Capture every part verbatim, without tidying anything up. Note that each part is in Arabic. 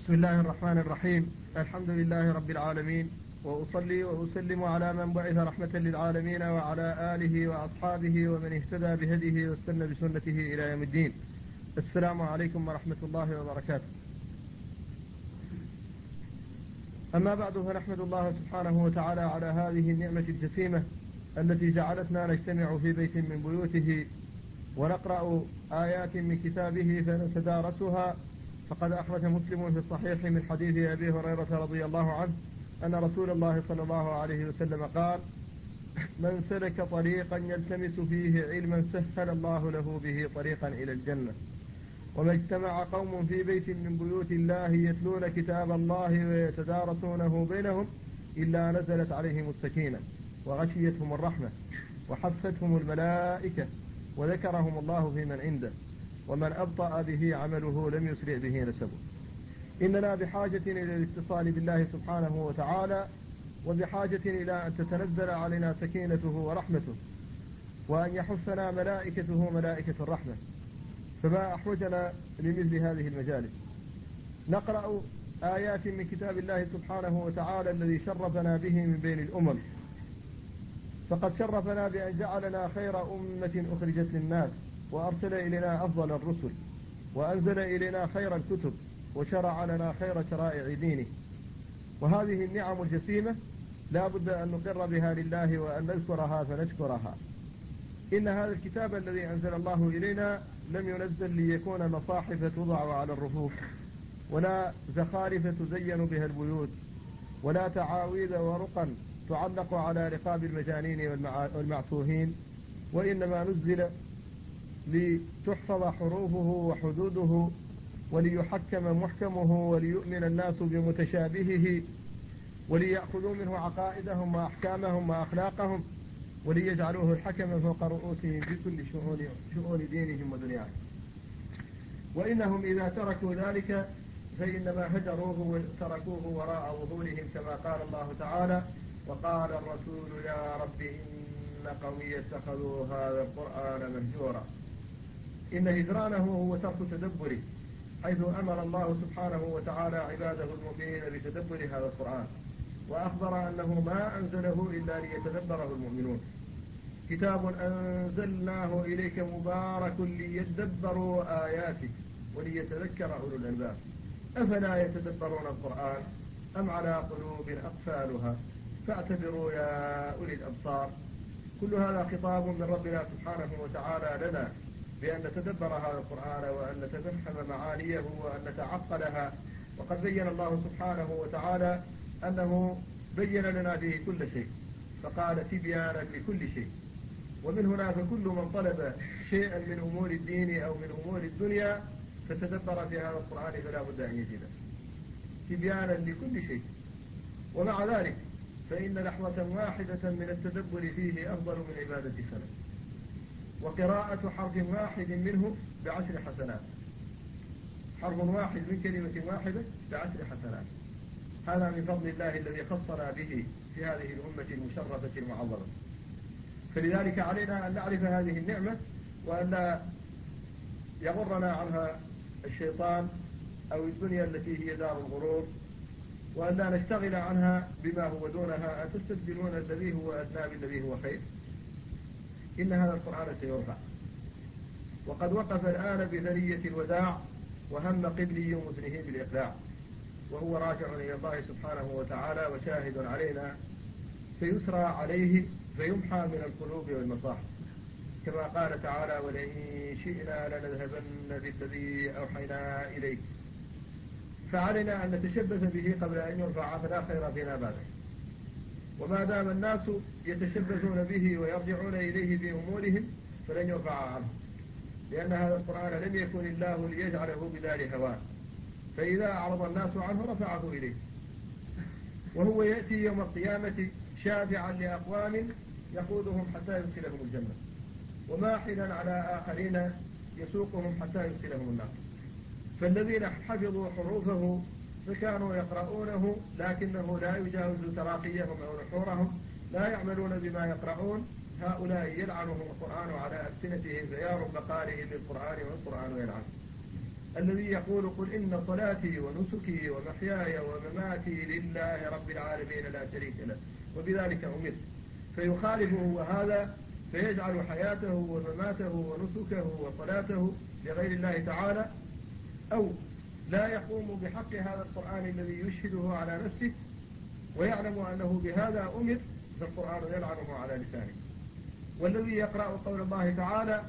بسم الله الرحمن الرحيم. الحمد لله رب العالمين، وأصلي وأسلم على من بعث رحمة للعالمين وعلى آله وأصحابه ومن اهتدى بهديه واستنى بسنته إلى يوم الدين. السلام عليكم ورحمة الله وبركاته. أما بعد، فنحمد الله سبحانه وتعالى على هذه النعمة الجسيمة التي جعلتنا نجتمع في بيت من بيوته ونقرأ آيات من كتابه فنتدارسها. فقد أخرج مسلم في الصحيح من حديث أبي هريرة رضي الله عنه أن رسول الله صلى الله عليه وسلم قال: من سلك طريقا يلتمس فيه علما سهل الله له به طريقا إلى الجنة. وما اجتمع قوم في بيت من بيوت الله يتلون كتاب الله ويتدارسونه بينهم إلا نزلت عليهم السكينة وغشيتهم الرحمة وحفتهم الملائكة وذكرهم الله في من عنده، ومن أبطأ به عمله لم يسرع به نسبه. إننا بحاجة إلى الاتصال بالله سبحانه وتعالى، وبحاجة إلى أن تتنزل علينا سكينته ورحمته، وأن يحفنا ملائكته ملائكة الرحمة. فما أحوجنا لمثل هذه المجالس. نقرأ آيات من كتاب الله سبحانه وتعالى الذي شرفنا به من بين الأمم. فقد شرفنا بأن جعلنا خير أمة أخرجت للناس، وأرسل إلينا أفضل الرسل، وأنزل إلينا خير الكتب، وشرع لنا خير شرائع دينه. وهذه النعم الجسيمة لا بد أن نقر بها لله وأن نذكرها فنشكرها. إن هذا الكتاب الذي أنزل الله إلينا لم ينزل ليكون مصاحف توضع على الرفوف، ولا زخارف تزين بها البيوت، ولا تعاويذ ورقا تعلق على رقاب المجانين والمعتوهين، وإنما نزل لتحفظ حروفه وحدوده، وليحكم محكمه، وليؤمن الناس بمتشابهه، وليأخذوا منه عقائدهم وأحكامهم وأخلاقهم، وليجعلوه الحكم فوق رؤوسهم بكل شؤون شؤون دينهم ودنياهم. وإنهم إذا تركوا ذلك فإنما هجروه وتركوه وراء ظهورهم، كما قال الله تعالى: وقال الرسول يا رب إن قومي اتخذوا هذا القرآن مهجورا. إن هجرانه هو ترك تدبره، حيث أمر الله سبحانه وتعالى عباده المؤمنين بتدبر هذا القرآن، وأخبر أنه ما أنزله إلا ليتدبره المؤمنون. كتاب أنزلناه إليك مبارك ليتدبروا آياته وليتذكر أولو الألباب. أفلا يتدبرون القرآن أم على قلوب أقفالها فاعتبروا يا أولي الأبصار. كل هذا خطاب من ربنا سبحانه وتعالى لنا بأن نتدبر هذا القرآن، وأن نتفهم معانيه، وأن نتعقلها. وقد بين الله سبحانه وتعالى أنه بين لنا فيه كل شيء، فقال تبيانا لكل شيء. ومن هنا فكل من طلب شيئا من أمور الدين أو من أمور الدنيا فتدبر في هذا القرآن فلا بد أن يجده تبيانا لكل شيء. ومع ذلك فإن لحظة واحدة من التدبر فيه أفضل من عبادة سنة، وقراءة حرف واحد منه بعشر حسنات. حرف واحد من كلمة واحدة بعشر حسنات. هذا من فضل الله الذي خصنا به في هذه الأمة المشرفة المعظمة. فلذلك علينا أن نعرف هذه النعمة، وأن لا يغرنا عنها الشيطان أو الدنيا التي هي دار الغرور، وأن لا نشتغل عنها بما هو دونها. أتستبدلون الذي هو أدنى بالذي هو خير. إن هذا القرآن سيرفع. وقد وقف الآن بثنية الوداع، وهم قبلي مذنه بالإقلاع، وهو راجع إلى الله سبحانه وتعالى وشاهد علينا، سيسرى عليه فيمحى من القلوب والمصاحف، كما قال تعالى: ولئن شئنا لنذهبن بالذي أوحينا إليك. فعلينا أن نتشبث به قبل أن يرفع، فلا خير فينا بعده. وما دام الناس يتشبثون به ويرجعون إليه بأمورهم فلن يرفع عنه، لأن هذا القرآن لم يكن الله ليجعله بدار هواه، فإذا أعرض الناس عنه رفعه إليه. وهو يأتي يوم القيامة شافعا لأقوام يقودهم حتى يدخلهم الجنة، وماحلا على آخرين يسوقهم حتى يدخلهم النار. فالذين حفظوا حروفه فكانوا يقرؤونه، لكنه لا يجاوز تراقيهم أو نحورهم، لا يعملون بما يقرؤون. هؤلاء يلعنهم القرآن على ألسنتهم، فيا رب قارئ للقرآن والقرآن يلعن. الذي يقول قل إن صلاتي ونسكي ومحياي ومماتي لله رب العالمين لا شريك له وبذلك أمرت، فيخالفه وهذا فيجعل حياته ومماته ونسكه وصلاته لغير الله تعالى، أو لا يقوم بحق هذا القرآن الذي يشهده على نفسه ويعلم أنه بهذا أمر، فالقرآن يلعنه على لسانه. والذي يقرأ قول الله تعالى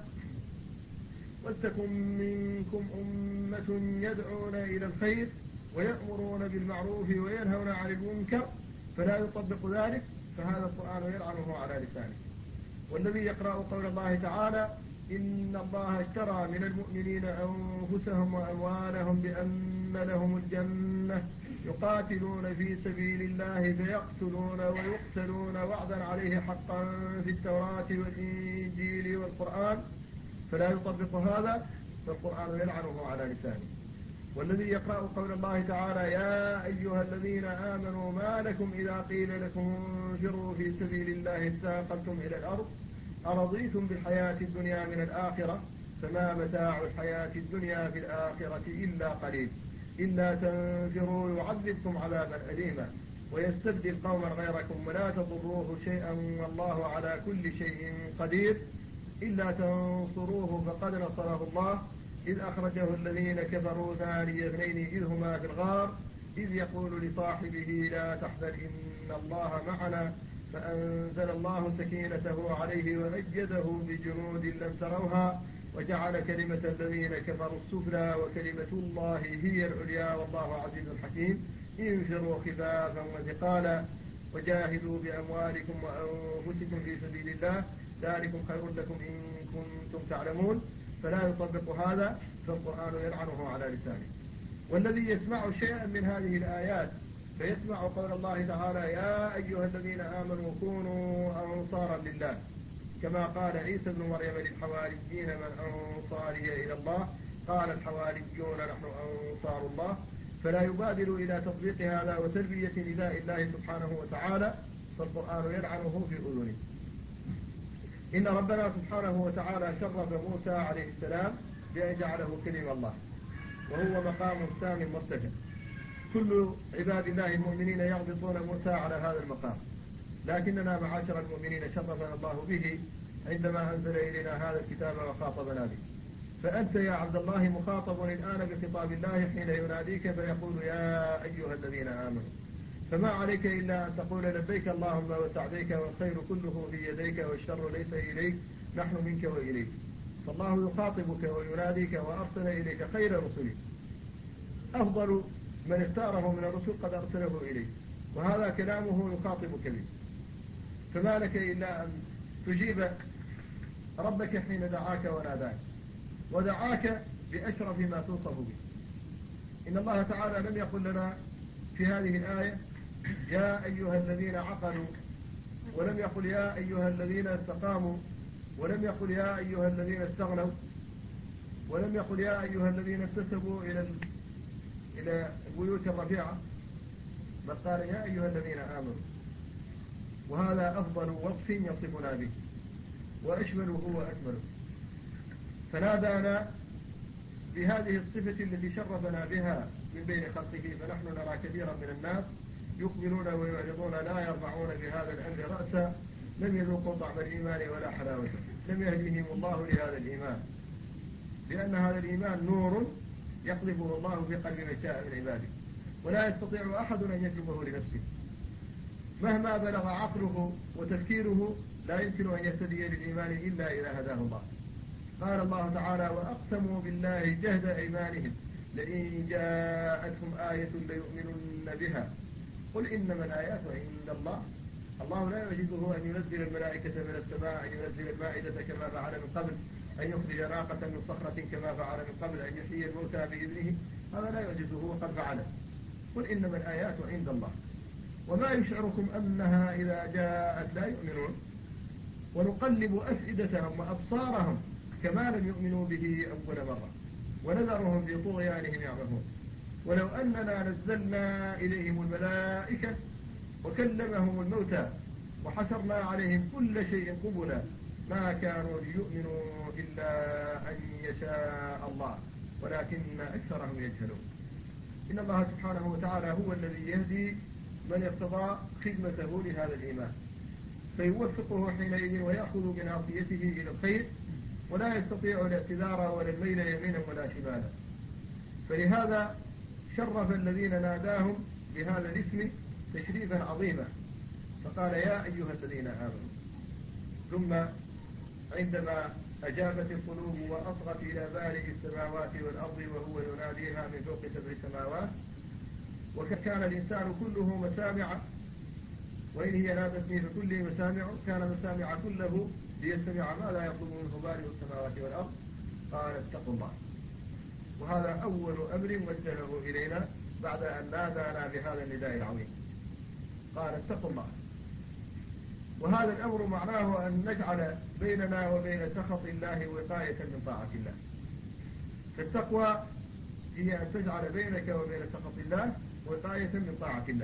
ولتكن منكم أمة يدعون إلى الخير ويأمرون بالمعروف وينهون عن المنكر فلا يطبق ذلك، فهذا القرآن يلعنه على لسانه. والذي يقرأ قول الله تعالى إن الله اشترى من المؤمنين أنفسهم وأموالهم بأن لهم الجنة يقاتلون في سبيل الله فيقتلون ويقتلون وعدا عليه حقا في التوراة والإنجيل والقرآن فلا يطبق هذا، فالقرآن يلعنه على لسانه. والذي يقرأ قول الله تعالى يا أيها الذين آمنوا ما لكم إذا قيل لكم انفروا في سبيل الله اثاقلتم إلى الأرض أرضيتم بالحياة الدنيا من الآخرة فما متاع الحياة الدنيا في الآخرة إلا قليل إلا تنفروا يعذبكم عذابا أليما ويستبدل قوما غيركم ولا تضروه شيئا والله على كل شيء قدير إلا تنصروه فقد نصره الله إذ أخرجه الذين كفروا ثاني اثنين إذ هما في الغار إذ يقول لصاحبه لا تحزن إن الله معنا فأنزل الله سكينته عليه وأيده بجنود لم تروها وجعل كلمة الذين كفروا السفلى وكلمة الله هي العليا والله عزيز حكيم. انفروا خفافا وثقالا وجاهدوا بأموالكم وأنفسكم في سبيل الله ذلكم خير لكم إن كنتم تعلمون، فلا يطبق هذا فالقرآن يلعنه على لسانه. والذي يسمع شيئا من هذه الآيات فيسمع قول الله تعالى يا أيها الذين آمنوا كونوا أنصارا لله كما قال عيسى بن مريم للحواريين من أنصاري إلى الله قال الحواريون نحن أنصار الله، فلا يبادر إلى تطبيق هذا وتلبية نداء الله سبحانه وتعالى، فالقرآن يلعنه في أذنه. إن ربنا سبحانه وتعالى شرف موسى عليه السلام بأن جعله كلم الله وهو مقام سام مرتفع، كل عباد الله المؤمنين يغبطون موسى على هذا المقام، لكننا معاشر المؤمنين شرفنا الله به عندما أنزل إلينا هذا الكتاب وخاطبنا به. فأنت يا عبد الله مخاطب الآن بخطاب الله حين يناديك فيقول يا أيها الذين آمنوا، فما عليك إلا أن تقول لبيك اللهم وسعديك والخير كله في يديك والشر ليس إليك نحن منك وإليك. فالله يخاطبك ويناديك وأرسل إليك خير رسله، أفضل من اختاره من الرسل قد أرسله إليك، وهذا كلامه يخاطبك به، فما لك إلا أن تجيب ربك حين دعاك وناداك، ودعاك بأشرف ما توصف به. إن الله تعالى لم يقل لنا في هذه الآية يا أيها الذين عقلوا، ولم يقل يا أيها الذين استقاموا، ولم يقل يا أيها الذين استغنوا، ولم يقل يا أيها الذين انتسبوا إلى إلى البيوت الرفيعة، بل قال يا أيها الذين آمنوا، وهذا أفضل وصف يصفنا به وأشمله وأكمله. فنادانا بهذه الصفة التي شرفنا بها من بين خلقه، فنحن نرى كثيرا من الناس يقبلون ويعرضون لا يرفعون بهذا الأمر رأسا، لم يذوقوا طعم الإيمان ولا حلاوته، لم يهديهم الله لهذا الإيمان، لأن هذا الإيمان نور يقذفه الله في قلب من شاء من عباده، ولا يستطيع أحد أن يجلبه لنفسه مهما بلغ عقله وتفكيره، لا يمكن أن يهتدي للإيمان إلا إذا هداه الله. قال الله تعالى وأقسموا بالله جهد أيمانهم لئن جاءتهم آية ليؤمنن بها قل إنما الآيات عند الله. الله لا يعجزه أن ينزل الملائكة من السماء، أن ينزل المائدة كما فعل من قبل، أن يخرج ناقة من صخرة كما فعل من قبل، أن يحيي الموتى بإذنه، هذا لا يعجزه وقد فعله. قل إنما الآيات عند الله وما يشعركم أنها إذا جاءت لا يؤمنون ونقلب أفئدتهم وأبصارهم كما لم يؤمنوا به أول مرة ونذرهم في طغيانهم يعمهون. ولو أننا نزلنا إليهم الملائكة وكلمهم الموتى وحشرنا عليهم كل شيء قبلا ما كانوا ليؤمنوا إلا أن يشاء الله ولكن أكثرهم يجهلون. إن الله سبحانه وتعالى هو الذي يهدي من ارتضى خدمته لهذا الإيمان، فيوفقه حينئذ ويأخذ بناصيته إلى الخير، ولا يستطيع الاعتذار ولا الميل يمينا ولا شمالا. فلهذا شرف الذين ناداهم بهذا الاسم تشريفا عظيما، فقال يا أيها الذين آمنوا. ثم عندما أجابت القلوب وأصغت إلى بارئ السماوات والأرض وهو يناديها من فوق سبع سماوات، وكان الإنسان كله مسامع، وإن هي نادتني فكله مسامع، كان مسامع كله ليستمع ماذا يطلب منه بارئ السماوات والأرض. قال اتقوا الله. وهذا أول أمر وجهه إلينا بعد أن نادانا بهذا النداء العظيم، قال اتقوا الله. وهذا الأمر معناه أن نجعل بيننا وبين سخط الله وقاية من طاعة الله. فالتقوى هي أن تجعل بينك وبين سخط الله وقاية من طاعة الله،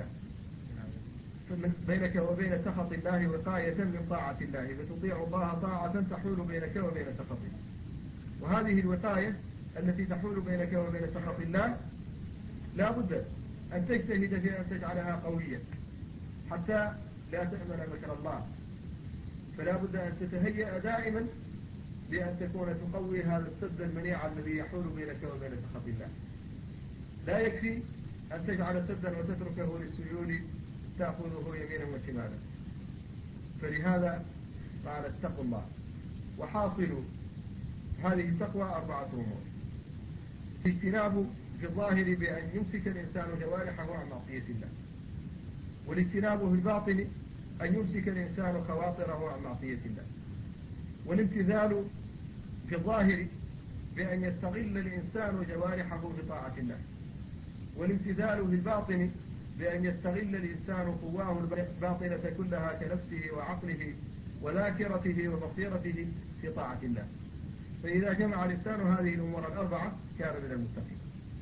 بينك وبين سخط الله وقاية من طاعة الله، فتطيع الله طاعة تحول بينك وبين سخطه. وهذه الوقاية التي تحول بينك وبين سخط الله لا بد أن تجتهد في أن تجعلها قوية حتى لا تأمن مكر الله. فلا بد أن تتهيأ دائما بأن تكون تقوي هذا السد المنيع الذي يحول بينك وبين سخط الله. لا يكفي أن تجعل سدا وتتركه للسيول تأخذه يمينا وشمالا. فلهذا قال اتقوا الله. وحاصل هذه التقوى أربعة أمور: الاجتناب في الظاهر بأن يمسك الإنسان جوارحه عن معصية الله، والاجتناب في الباطن أن يمسك الإنسان خواطره عن معصية الله، والامتثال في الظاهر بأن يستغل الإنسان جوارحه في طاعة الله، والامتثال في الباطن بأن يستغل الإنسان قواه الباطنة كلها كنفسه وعقله وذاكرته وبصيرته في طاعة الله. فإذا جمع الإنسان هذه الأمور الأربعة كان من المتقين.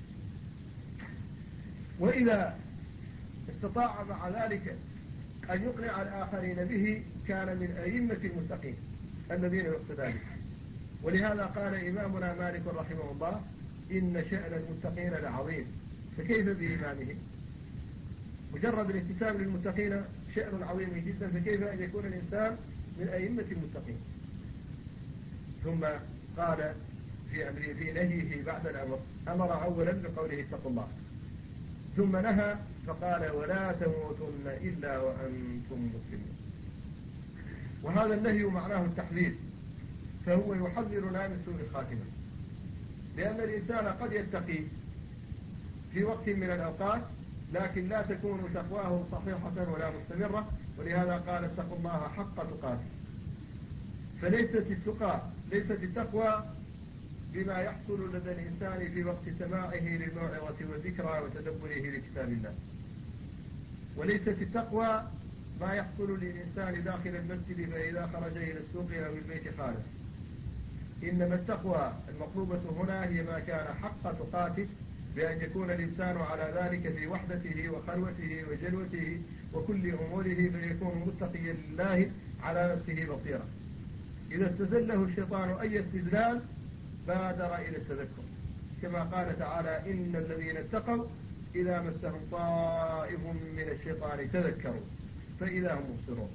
وإذا استطاع مع ذلك أن يقنع الآخرين به كان من أئمة المتقين الذين يقتدى به. ولهذا قال إمامنا مالك رحمه الله: إن شأن المتقين لعظيم. فكيف بإمامه؟ مجرد الانتساب للمتقين شأن عظيم جدا، فكيف أن يكون الإنسان من أئمة المتقين؟ ثم قال في أمره في نهيه بعد الأمر، أمر أولا بقوله اتقوا الله، ثم نهى فقال ولا تموتن إلا وأنتم مسلمون. وهذا النهي معناه التحذير، فهو يحذرنا من سوء الخاتمة، لأن الإنسان قد يتقي في وقت من الأوقات لكن لا تكون تقواه صحيحة ولا مستمرة، ولهذا قال اتقوا الله حق تقاته. فليست التقى ليست التقوى بما يحصل لدى الإنسان في وقت سماعه للموعظة والذكرى وتدبره لكتاب الله، وليست التقوى ما يحصل للإنسان داخل المسجد فإذا خرج إلى السوق أو البيت خالف. إنما التقوى المطلوبة هنا هي ما كان حق تقاته، بأن يكون الإنسان على ذلك في وحدته وخلوته وجلوته وكل أموره، فيكون متقيا لله على نفسه بصيرا. إذا استزله الشيطان أي استزلال بادر إلى التذكر، كما قال تعالى: إن الذين اتقوا إذا مسهم طائف من الشيطان تذكروا فإذا هم مبصرون.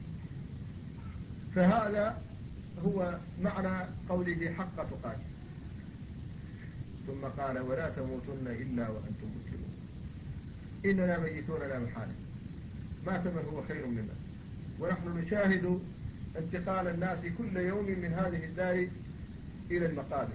فهذا هو معنى قوله حق تقاته. ثم قال ولا تموتن إلا وأنتم مسلمون. إننا ميتون لا محالة، مات من هو خير منا، ونحن نشاهد انتقال الناس كل يوم من هذه الدار إلى المقابر.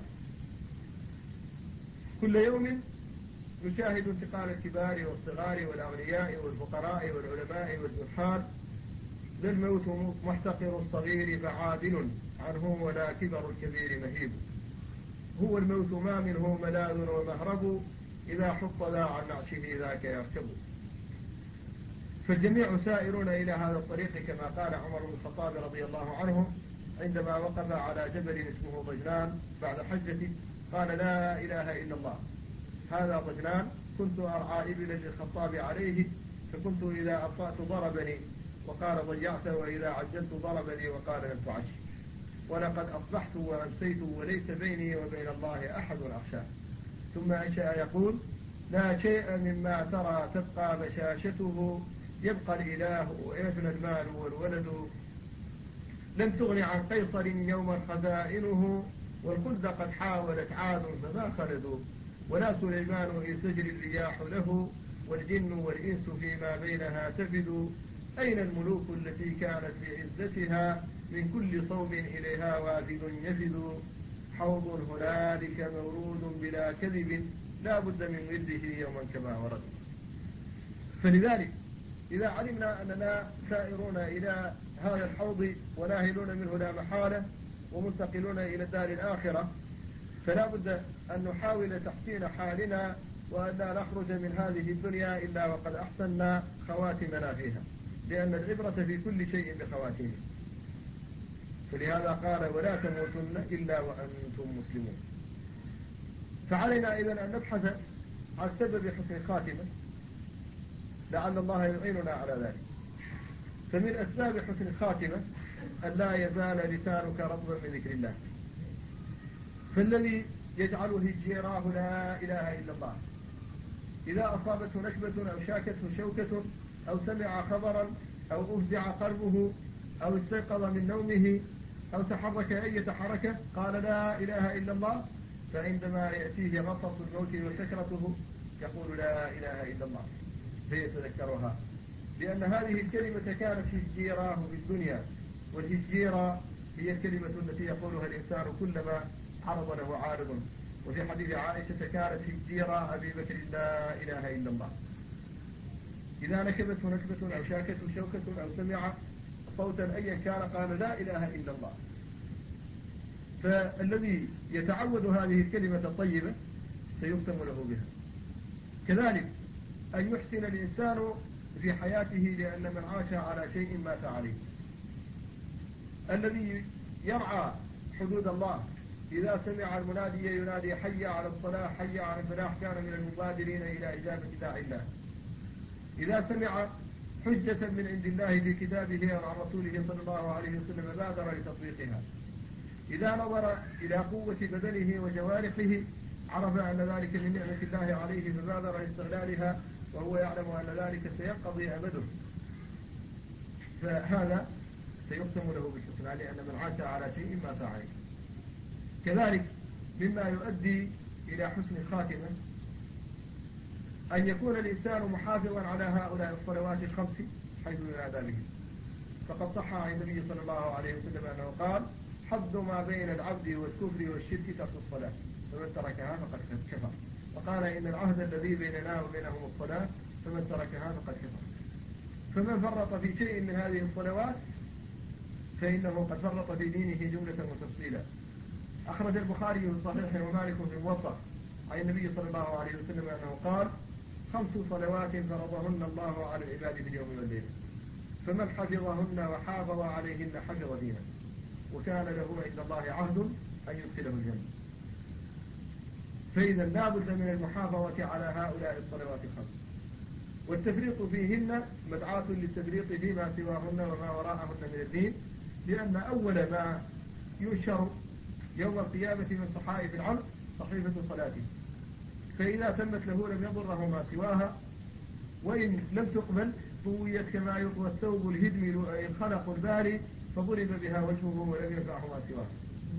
كل يوم نشاهد انتقال الكبار والصغار والأغنياء والفقراء والعلماء والجحال. ذا الموت محتقر الصغير فعادل عنه، ولا كبر الكبير مهيب. هو الموت ما منه ملاذ ومهرب، إذا حط ذا عن نعشه ذاك يركب. فالجميع سائرون إلى هذا الطريق، كما قال عمر بن الخطاب رضي الله عنه عندما وقف على جبل اسمه ضجنان بعد حجته، قال لا إله إلا الله، هذا ضجنان كنت أرعى إبلا للخطاب عليه، فكنت إذا أبطأت ضربني وقال ضيعت، وإذا عجلت ضربني وقال لم تعش. ولقد أصبحت وأمسيت وليس بيني وبين الله أحد أخشاه. ثم أنشأ يقول: لا شيء مما ترى تبقى بشاشته، يبقى الإله ويفنى المال والولد. لم تغن عن قيصر يوما خزائنه، والخلد قد حاولت عاد فما خلدوا. ولا سليمان إذ تجري الرياح له، والجن والإنس فيما بينها تفد. أين الملوك التي كانت بعزتها، من كل صوب إليها وافد يفد. حوض هنالك مورود بلا كذب، لا بد من ورده يوما كما ورد. فلذلك إذا علمنا أننا سائرون إلى هذا الحوض وناهلون منه لا محالة ومنتقلون إلى الدار الآخرة، فلا بد أن نحاول تحسين حالنا، وأن لا نخرج من هذه الدنيا إلا وقد أحسننا خواتمنا فيها، لأن العبرة في كل شيء بخواتمه. فلهذا قال: ولا تموتن إلا وأنتم مسلمون. فعلينا إذن أن نبحث عن سبب حسن الخاتمة، لعل الله يعيننا على ذلك. فمن أسباب حسن الخاتمة أن لا يزال لسانك رطبا من ذكر الله. فالذي يجعله هجيراه لا إله إلا الله، إذا أصابته نكبة أو شاكته شوكة أو سمع خبرا أو أفزع قلبه أو استيقظ من نومه أو تحرك أي حركة قال لا إله إلا الله، فعندما يأتيه غصص الموت وسكرته يقول لا إله إلا الله فيتذكرها، لأن هذه الكلمة كانت هجيراه في الدنيا. والهجيرة هي الكلمة التي يقولها الإنسان كلما عرض له عارض. وفي حديث عائشة: كانت هجيرة أبي بكر لا إله إلا الله. إذا نكبته نكبة أو شاكته شوكة أو سمع صوتا أيا كان قال لا إله إلا الله. فالذي يتعود هذه الكلمة الطيبة سيختم له بها. كذلك أن يحسن الإنسان في حياته، لأن من عاش على شيء مات عليه. الذي يرعى حدود الله إذا سمع المنادي ينادي حي على الصلاة حي على الفلاح كان من المبادرين إلى إجابة داعي الله. إذا سمع حجة من عند الله في كتابه أو عن رسوله صلى الله عليه وسلم بادر لتطبيقها. إذا نظر إلى قوة بدنه وجوارحه عرف أن ذلك من نعمة الله عليه فبادر لاستغلالها، وهو يعلم أن ذلك سينقضي أبده. فهذا سيختم له بالحسنى، لأن من عاش على شيء مات عليه. كذلك مما يؤدي إلى حسن الخاتمة أن يكون الإنسان محافظا على هؤلاء الصلوات الخمس حيث ينادى بهم. فقد صح عن النبي صلى الله عليه وسلم أنه قال: حد ما بين العبد والكفر والشرك ترك الصلاة، فمن تركها فقد كفر. وقال: إن العهد الذي بيننا وبينهم الصلاة، فمن تركها فقد كفر. فمن فرط في شيء من هذه الصلوات فإنه قد فرط في دينه جملة وتفصيلا. أخرج البخاري في صحيح ومالك في الموطأ عن النبي صلى الله عليه وسلم أنه قال: خمس صلوات فرضهن الله على العباد في اليوم والليلة، فمن حفظهن وحافظ عليهن حفظ دينه، وكان له عند الله عهد أن يدخله الجنة. فإذا لا بد من المحافظة على هؤلاء الصلوات الخمس، والتفريط فيهن مدعاة للتفريط فيما سواهن وما وراءهن من الدين، لأن أول ما ينشر يوم القيامة من صحائف العبد صحيفة صلاته، فإذا تمت له لم يضره ما سواها، وإن لم تقبل طويت كما يطوى الثوب الهدم الخلق الباري فضرب بها وجهه ولم ينفعه ما سواها.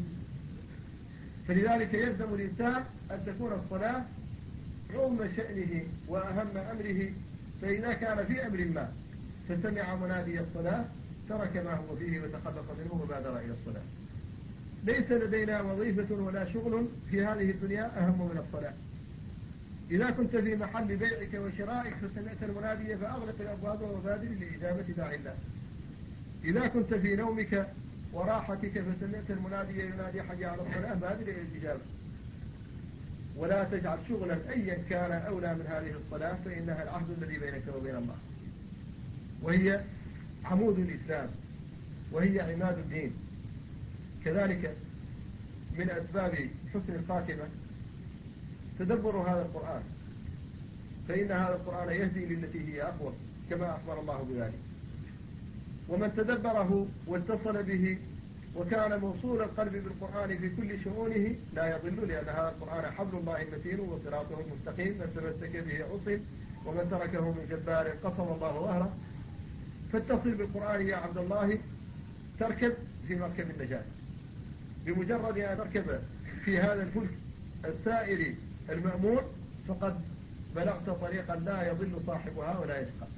فلذلك يلزم الإنسان أن تكون الصلاة عظم شأنه وأهم أمره. فإذا كان في أمر ما فسمع منادي الصلاة ترك ما هو فيه وتخلص منه وبادر إلى الصلاة. ليس لدينا وظيفة ولا شغل في هذه الدنيا أهم من الصلاة. إذا كنت في محل بيعك وشرائك فسمعت المنادي فأغلق الأبواب وبادر لإجابة داعي الله. إذا كنت في نومك وراحتك فسمعت المنادي ينادي حي على الصلاة بادر إلى الإجابة. ولا تجعل شغلا أيا كان أولى من هذه الصلاة، فإنها العهد الذي بينك وبين الله، وهي عمود الإسلام، وهي عماد الدين. كذلك من أسباب حسن الخاتمة تدبر هذا القرآن، فإن هذا القرآن يهدي للتي هي أقوى كما أخبر الله بذلك. ومن تدبره واتصل به وكان موصول القلب بالقرآن في كل شؤونه لا يضل، لأن هذا القرآن حبل الله المتين وصراطه المستقيم، من تمسك به عصم ومن تركه من جبار قصم الله ظهره. فاتصل بالقرآن يا عبد الله تركب في مركب النجاة، بمجرد أن تركب في هذا الفلك السائر المأمون فقد بلغت طريقا لا يضل صاحبها ولا يشقى.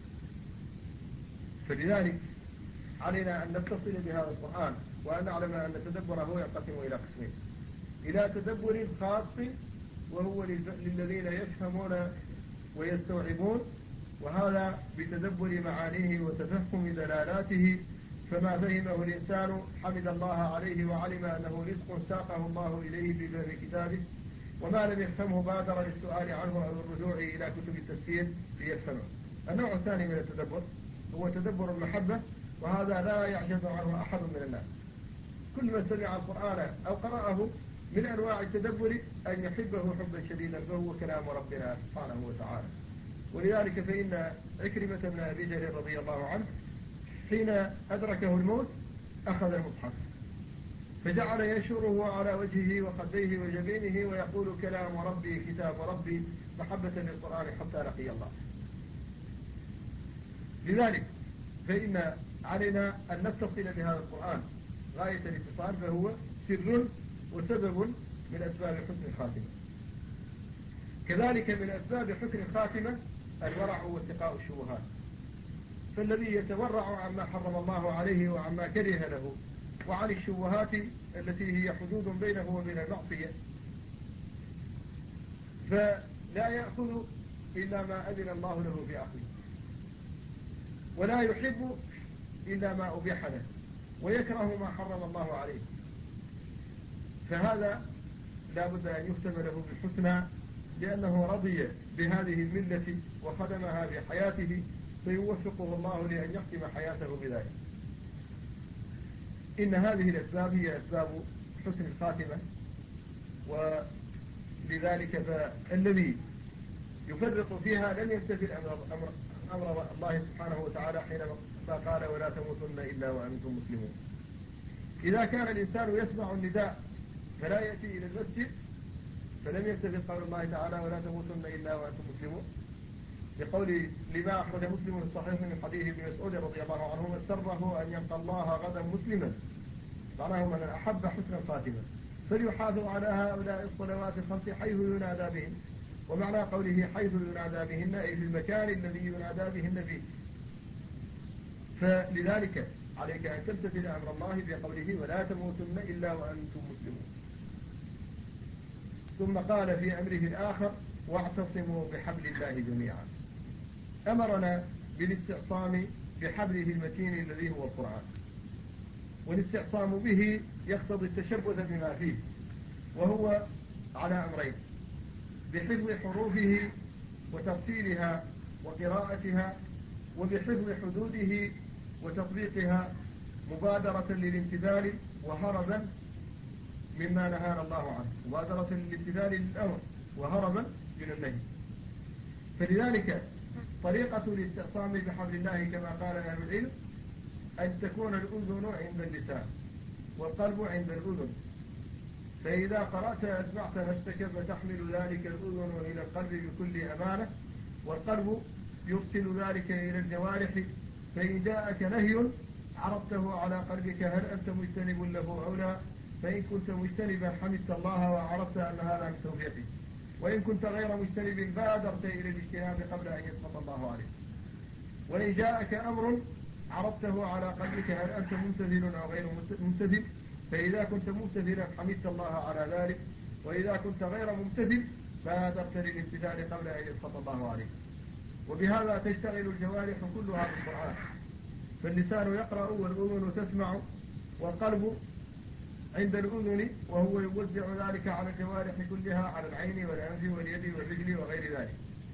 فلذلك علينا أن نتصل بهذا القرآن، وأن نعلم أن تدبره ينقسم إلى قسمين: إلى تدبر خاص وهو للذين يفهمون ويستوعبون، وهذا بتدبر معانيه وتفهم دلالاته، فما فهمه الإنسان حمد الله عليه وعلم أنه رزق ساقه الله إليه بفهم كتابه، وما لم يفهمه بادر للسؤال عنه أو الرجوع إلى كتب التفسير ليفهمه. النوع الثاني من التدبر هو تدبر المحبة، وهذا لا يعجز عنه أحد من الناس. كل من سمع القرآن أو قرأه من أنواع التدبر أن يحبه حبا شديدا، فهو كلام ربنا سبحانه وتعالى. ولذلك فإن عكرمة بن أبي جهل رضي الله عنه حين أدركه الموت أخذ المصحف فجعل ينشره على وجهه وخديه وجبينه ويقول: كلام ربي كتاب ربي، محبة للقرآن حتى لقي الله. لذلك فإن علينا أن نتصل بهذا القرآن غاية الاتصال، فهو سر وسبب من أسباب حسن الخاتمة. كذلك من أسباب حسن الخاتمة الورع واتقاء الشبهات، فالذي يتورع عما حرم الله عليه وعما كره له وعن الشبهات التي هي حدود بينه وبين المعصية، فلا يأخذ إلا ما أذن الله له في أخذه، ولا يحب إلا ما أبيح له، ويكره ما حرم الله عليه. فهذا لا بد أن يختم له بالحسنى، لأنه رضي بهذه الملة وخدمها في حياته، فيوفقه الله لأن يختم حياته بذلك. إن هذه الأسباب هي أسباب حسن الخاتمة، ولذلك فالذي يفرق فيها لم يمتثل أمر, أمر, أمر الله سبحانه وتعالى حينما قال: ولا تموتن إلا وأنتم مسلمون. إذا كان الإنسان يسمع النداء فلا يأتي إلى المسجد فلم يمتثل قول الله تعالى: ولا تموتن إلا وأنتم مسلمون، لقول لما أخرج مسلم الصحيح من حديث ابن مسعود رضي الله عنه: من سره أن يلقى الله غدا مسلما، معناه من أحب حسن الخاتمة فليحافظ على هؤلاء الصلوات الخمس حيث ينادى بهن. ومعنى قوله حيث ينادى بهن أي في المكان الذي ينادى بهن فيه. فلذلك عليك أن تمتثل أمر الله بقوله: ولا تموتن إلا وأنتم مسلمون. ثم قال في أمره الآخر: واعتصموا بحبل الله جميعا. أمرنا بالاستعصام بحبله المتين الذي هو القرآن، والاستعصام به يقتضي التشبث بما فيه، وهو على أمرين: بحفظ حروفه وترتيلها وقراءتها، وبحفظ حدوده وتطبيقها، مبادرة للامتثال وهربا مما نهانا الله عنه، مبادرة للامتثال للأمر وهربا من النهي. فلذلك طريقة الاستعصام بحبل الله كما قال أهل العلم أن تكون الأذن عند اللسان والقلب عند الأذن، فإذا قرأت أسمعت نفسك فتحمل ذلك الأذن إلى القلب بكل أمانة، والقلب يرسل ذلك إلى الجوارح، فإن جاءك نهي عرضته على قلبك هل أنت مجتنب له أو لا، فإن كنت مجتنبا حمدت الله وعرفت أن هذا من توفيقه، وإن كنت غير مجتنب بادرت إلى الاجتناب قبل أن يسقط الله عليك. وإن جاءك أمر عرضته على قلبك هل أنت ممتثل أو غير ممتثل، فإذا كنت ممتثلا حمدت الله على ذلك، وإذا كنت غير ممتثل بادرت للامتثال قبل أن يسقط الله عليك. وبهذا تشتغل الجوارح كلها بالقرآن، فاللسان يقرأ والأذن تسمع والقلب عند الأذن، وهو يوزع ذلك على الجوارح كلها، على العين والأنف واليد والرجل وغير ذلك.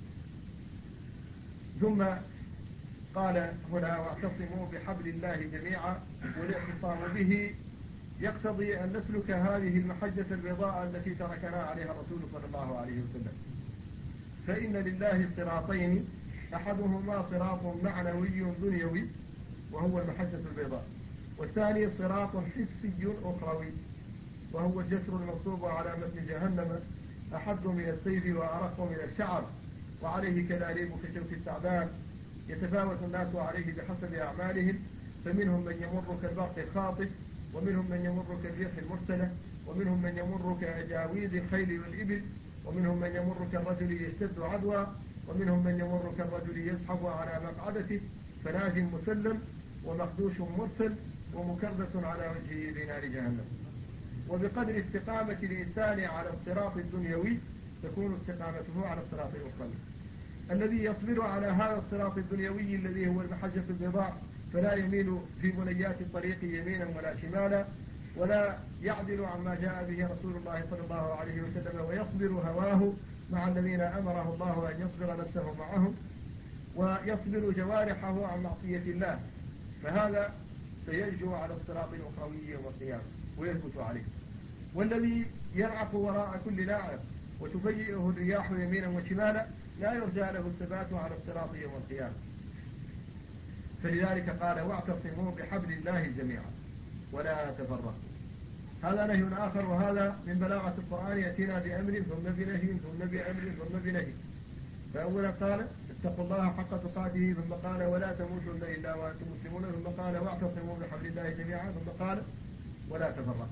ثم قال هنا: واعتصموا بحبل الله جميعا. والاعتصام به يقتضي أن نسلك هذه المحجة البيضاء التي تركنا عليها الرسول صلى الله عليه وسلم. فإن لله صراطين، أحدهما صراط معنوي دنيوي وهو المحجة البيضاء، والثاني صراط حسي أخروي، وهو الجسر المنصوب على متن جهنم، أحد من السيف وأرق من الشعر، وعليه كلاليب كشوك الثعبان، يتفاوت الناس عليه بحسب أعمالهم، فمنهم من يمر كالبرق الخاطف، ومنهم من يمر كالريح المرسلة، ومنهم من يمر كأجاويد الخيل والإبل، ومنهم من يمر كالرجل يشتد عدوى، ومنهم من يمر كالرجل يزحف على مقعدته، فناج مسلم ومخدوش مرسل ومكربس على وجهه بنار جهنم. وبقدر استقامة الإنسان على الصراط الدنيوي تكون استقامته على الصراط الأخروي. الذي يصبر على هذا الصراط الدنيوي الذي هو المحجة البيضاء فلا يميل في بنيات الطريق يمينا ولا شمالا، ولا يعدل عما جاء به رسول الله صلى الله عليه وسلم، ويصبر هواه مع الذين أمره الله أن يصبر نفسه معهم، ويصبر جوارحه عن معصية الله، فهذا سينجو على الصراط الأخروي يوم القيامة ويثبت عليه. والذي يلعق وراء كل لاعب وتفيئه الرياح يمينا وشمالا لا يرجى له الثبات على الصراط يوم القيامة. فلذلك قال واعتصموا بحبل الله جميعا ولا تفرقوا. هذا نهي آخر، وهذا من بلاغة القرآن، يأتينا بأمر ثم بنهي ثم بأمر ثم بنهي. فأولا قال اتقوا الله حق تقاته، ثم قال ولا تموتن إلا وأنتم مسلمون، ثم قال واعتصموا بحبل الله جميعا، ثم قال ولا تفرقوا.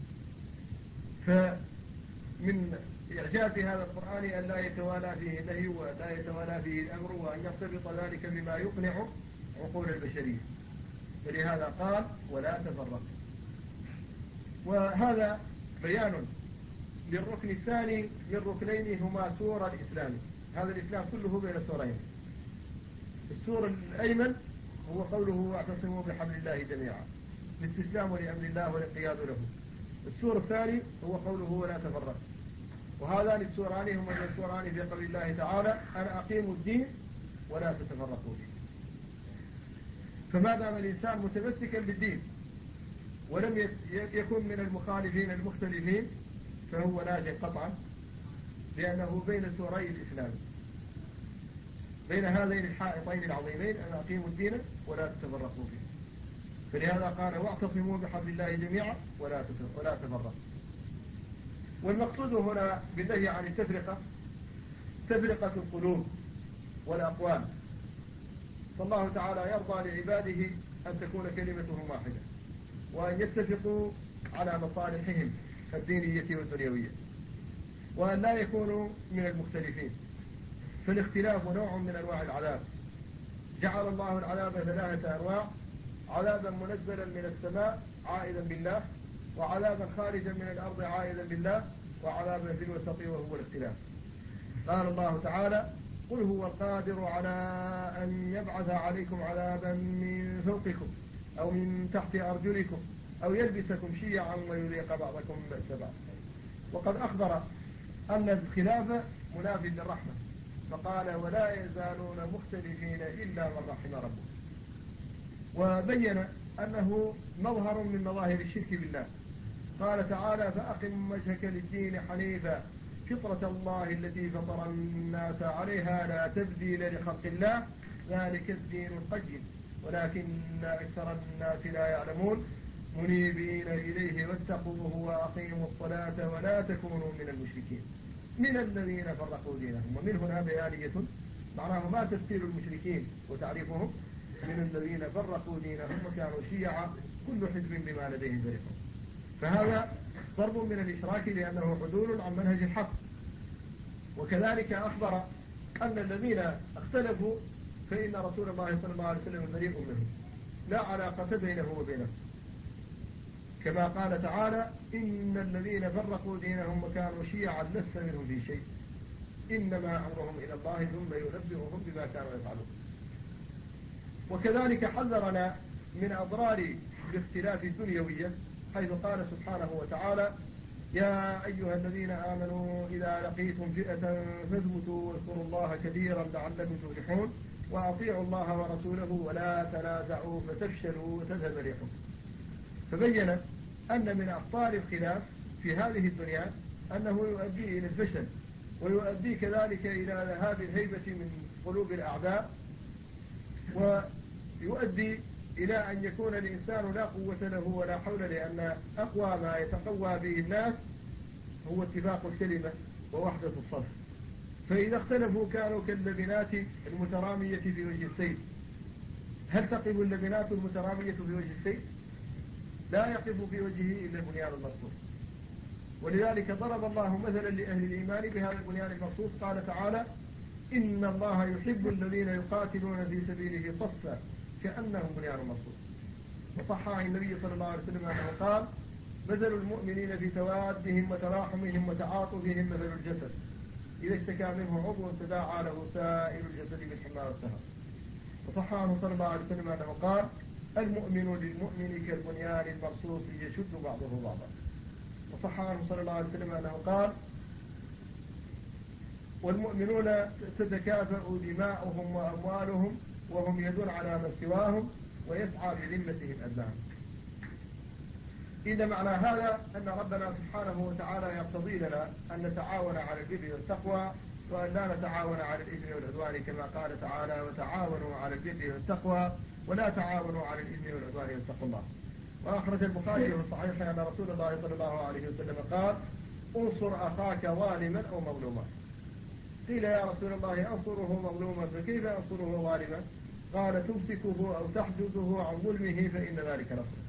فمن إعجاز هذا القرآن أن لا يتوالى فيه النهي ولا يتوالى فيه الأمر، وأن يرتبط ذلك بما يقنع عقول البشرية، فلهذا قال ولا تفرقوا. وهذا بيان للركن الثاني من ركنين هما سور الإسلام. هذا الإسلام كله بين سورين. السور الأيمن هو قوله واعتصموا بحبل الله جميعا، الاستسلام لأمر الله والانقياد له. السور الثاني هو قوله ولا تفرقوا. وهذان السوران هما السوران في قول الله تعالى أنا أقيم الدين ولا تتفرقوا فيه. فما دام الإنسان متمسكا بالدين ولم يكن من المخالفين المختلفين فهو ناج قطعا، لأنه بين سوري الإسلام، بين هذين الحائطين العظيمين أن أقيموا الدين ولا تتفرقوا فيه. فلهذا قال واعتصموا بحبل الله جميعا ولا ولا تفرقوا. والمقصود هنا بالنهي عن التفرقة تفرقة القلوب والأقوال. فالله تعالى يرضى لعباده أن تكون كلمتهم واحدة، وأن يتفقوا على مصالحهم الدينية والدنيوية، وأن لا يكونوا من المختلفين. فالاختلاف نوع من أنواع العذاب. جعل الله العذاب ثلاثة أنواع: عذابا منزلا من السماء عائدا بالله، وعذابا خارجا من الأرض عائدا بالله، وعذابا في الوسط وهو الاختلاف. قال الله تعالى قل هو القادر على أن يبعث عليكم عذابا من فوقكم أو من تحت أرجلكم أو يلبسكم شيعا ويذيق بعضكم بأس بعض. وقد أخبر أن الخلاف مناف للرحمة، فقال ولا يزالون مختلفين إلا من رحم ربه. وبين أنه مظهر من مظاهر الشرك بالله. قال تعالى فأقم وجهك للدين حنيفا فطرة الله التي فطر الناس عليها لا تبديل لخلق الله ذلك الدين القيم ولكن أكثر الناس لا يعلمون منيبين إليه واتقوه وأقيموا الصلاة ولا تكونوا من المشركين من الذين فرقوا دينهم. ومن هنا بيانية معناه ما تفسير المشركين وتعريفهم من الذين فرقوا دينهم وكانوا شيعا كل حزب بما لديهم فرحون. فهذا ضرب من الإشراك لأنه حدول عن منهج الحق. وكذلك أخبر أن الذين اختلفوا فإن رسول الله صلى الله عليه وسلم بريء منهم لا علاقة بينه وبينهم، كما قال تعالى إن الذين فرقوا دينهم وكانوا شيعا لست منهم في شيء إنما أمرهم إلى الله ثم ينبئهم بما كانوا يفعلون. وكذلك حذرنا من أضرار الاختلاف الدنيوية حيث قال سبحانه وتعالى يا أيها الذين آمنوا إذا لقيتم فئة فاثبتوا واذكروا الله كثيرا لعلكم تفلحون وأطيعوا الله ورسوله ولا تنازعوا فتفشلوا وتذهب ريحكم. فبين أن من أخطار الخلاف في هذه الدنيا أنه يؤدي إلى الفشل، ويؤدي كذلك إلى ذهاب الهيبة من قلوب الأعداء، ويؤدي إلى أن يكون الإنسان لا قوة له ولا حول، لأن أقوى ما يتقوى به الناس هو اتفاق الكلمة ووحدة الصف. فإذا اختلفوا كانوا كاللبنات المترامية في وجه السيف. هل تقف اللبنات المترامية في وجه السيف؟ لا يقف في وجهه إلا البنيان المرصوص. ولذلك ضرب الله مثلا لأهل الإيمان بهذا البنيان المرصوص، قال تعالى: إن الله يحب الذين يقاتلون في سبيله صفا كأنهم بنيان مرصوص. وصح عن النبي صلى الله عليه وسلم أنه قال: مثل المؤمنين في توادهم وتراحمهم وتعاطفهم مثل الجسد إذا اشتكى منه عضو تداعى له سائر الجسد بالحمى والسهر. وصح عنه صلى الله عليه وسلم أنه قال: المؤمن للمؤمن كالبنيان المرصوص يشد بعضه بعضا. وصح عنه صلى الله عليه وسلم أنه قال: والمؤمنون تتكافأ دماؤهم وأموالهم وهم يدون على من سواهم ويسعى بذمتهم أدناهم. إذا معنى هذا أن ربنا سبحانه وتعالى يقتضي لنا أن نتعاون على البر والتقوى، وأن لا نتعاون على الإثم والعدوان، كما قال تعالى: وتعاونوا على البر والتقوى ولا تعاونوا على الإثم والعدوان واتقوا الله. وأخرج البخاري في صحيح أن رسول الله صلى الله عليه وسلم قال: انصر أخاك ظالما أو مظلوما. قيل: يا رسول الله أنصره مظلوما فكيف أنصره ظالما؟ قال: تمسكه أو تحجزه عن ظلمه فإن ذلك نصر.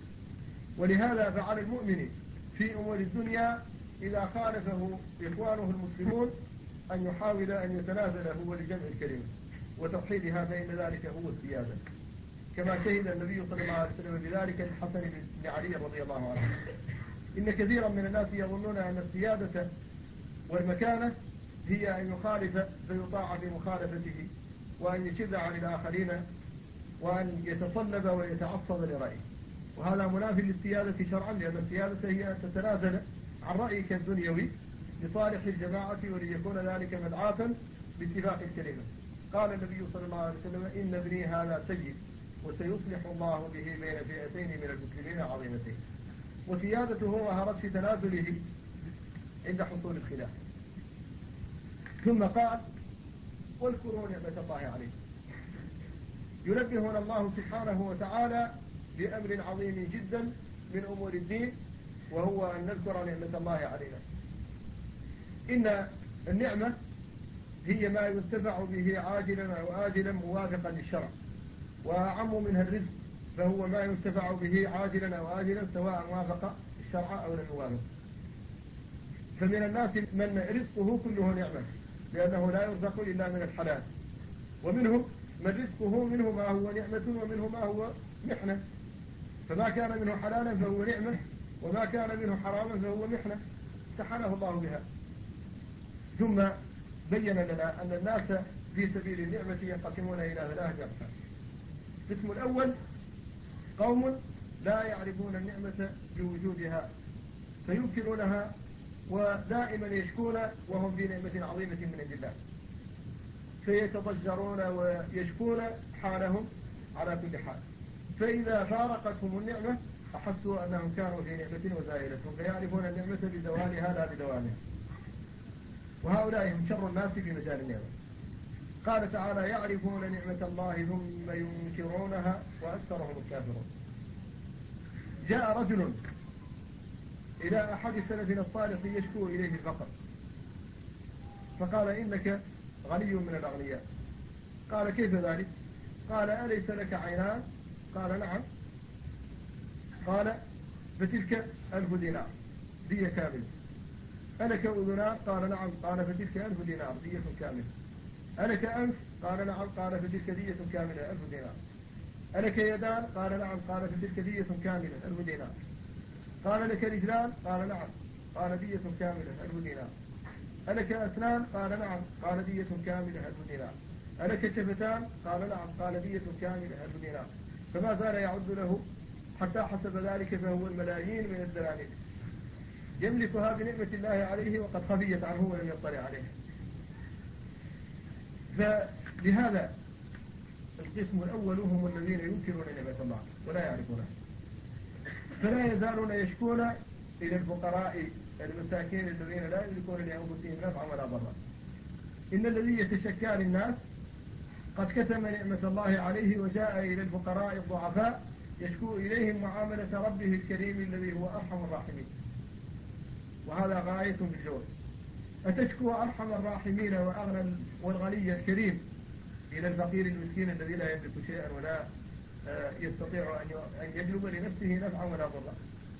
ولهذا فعلى المؤمن في أمور الدنيا إذا خالفه إخوانه المسلمون أن يحاول أن يتنازل هو لجمع الكلمة وتوحيدها، فإن ذلك هو السيادة، كما شهد النبي صلى الله عليه وسلم بذلك للحسن بن علي رضي الله عنه. إن كثيرا من الناس يظنون أن السيادة والمكانة هي أن يخالف فيطاع في مخالفته، وأن يشد عن الآخرين، وأن يتصلب ويتعصب لرأيه. وهذا منافي للسيادة شرعا، لأن السيادة هي أن تتنازل عن رأيك الدنيوي لصالح الجماعة وليكون ذلك مدعاة باتفاق الكلمة. قال النبي صلى الله عليه وسلم: إن ابني هذا سيد وسيصلح الله به بين فئتين من المسلمين عظيمتين. وسيادته ظهرت في تنازله عند حصول الخلاف. ثم قال: واذكروا نعمة الله عليكم. ينبهنا الله سبحانه وتعالى بأمر عظيم جدا من أمور الدين، وهو أن نذكر نعمة الله علينا. إن النعمة هي ما ينتفع به عاجلا أو آجلا موافقا للشرع، وأعم منها الرزق، فهو ما ينتفع به عاجلا أو آجلا سواء وافق الشرع أو لم يوافق. فمن الناس من رزقه كله نعمة، لأنه لا يرزق إلا من الحلال، ومنهم من رزقه منه ما هو نعمة ومنه ما هو محنة، فما كان منه حلالا فهو نعمة، وما كان منه حراما فهو محنة امتحنه الله بها. ثم بين لنا أن الناس في سبيل النعمة ينقسمون إلى ثلاثة أقسام. القسم الأول قوم لا يعرفون النعمة بوجودها فينكرونها ودائما يشكون وهم في نعمة عظيمة من عند الله، فيتضجرون ويشكون حالهم على كل حال. فإذا فارقتهم النعمة أحسوا أنهم كانوا في نعمة وزائلتهم، فيعرفون النعمة بدوالها لا بدوامها. وهؤلاء هم شر الناس في مجال النعمة. قال تعالى: يعرفون نعمة الله ثم ينكرونها وأكثرهم الكافرون. جاء رجل إلى أحد سلفنا الصالح يشكو إليه الفقر، فقال: إنك غني من الأغنياء. قال: كيف ذلك؟ قال: أليس لك عينان؟ قال: نعم. قال: فتلك ألف دينار دية كاملة. ألك أذنان؟ قال: نعم. قال: فتلك ألف دينار دية كاملة. ألك أنف؟ قال: نعم. قال: فتلك دية كاملة ألف دينار. ألك يدان؟ قال: نعم. قال: فتلك دية كاملة ألف دينار. قال: لك رجلان؟ قال: نعم. قال: دية كاملة ألف دينار. ألك أسنان؟ قال: نعم. قال: دية كاملة ألف دينار. ألك شفتان؟ قال: نعم. قال: دية كاملة ألف دينار. فما زال يعد له حتى حسب ذلك فهو الملايين من الدنانير يملكها بنعمة الله عليه وقد خفيت عنه ولم يطلع عليه. فلهذا القسم الأول هم الذين ينكرون نعمة الله ولا يعرفونها، فلا يزالون يشكون إلى الفقراء المساكين الذين لا يملكون لأنفسهم نفعا ولا ضرا. إن الذي يتشكى للناس قد كتم نعمة الله عليه وجاء إلى الفقراء الضعفاء يشكو إليهم معاملة ربه الكريم الذي هو أرحم الراحمين، وهذا غاية في الجود. أتشكو أرحم الراحمين وأغنى والغني الكريم إلى الفقير المسكين الذي لا يملك شيئا ولا يستطيع أن يجلب لنفسه نفعا ولا ضرا.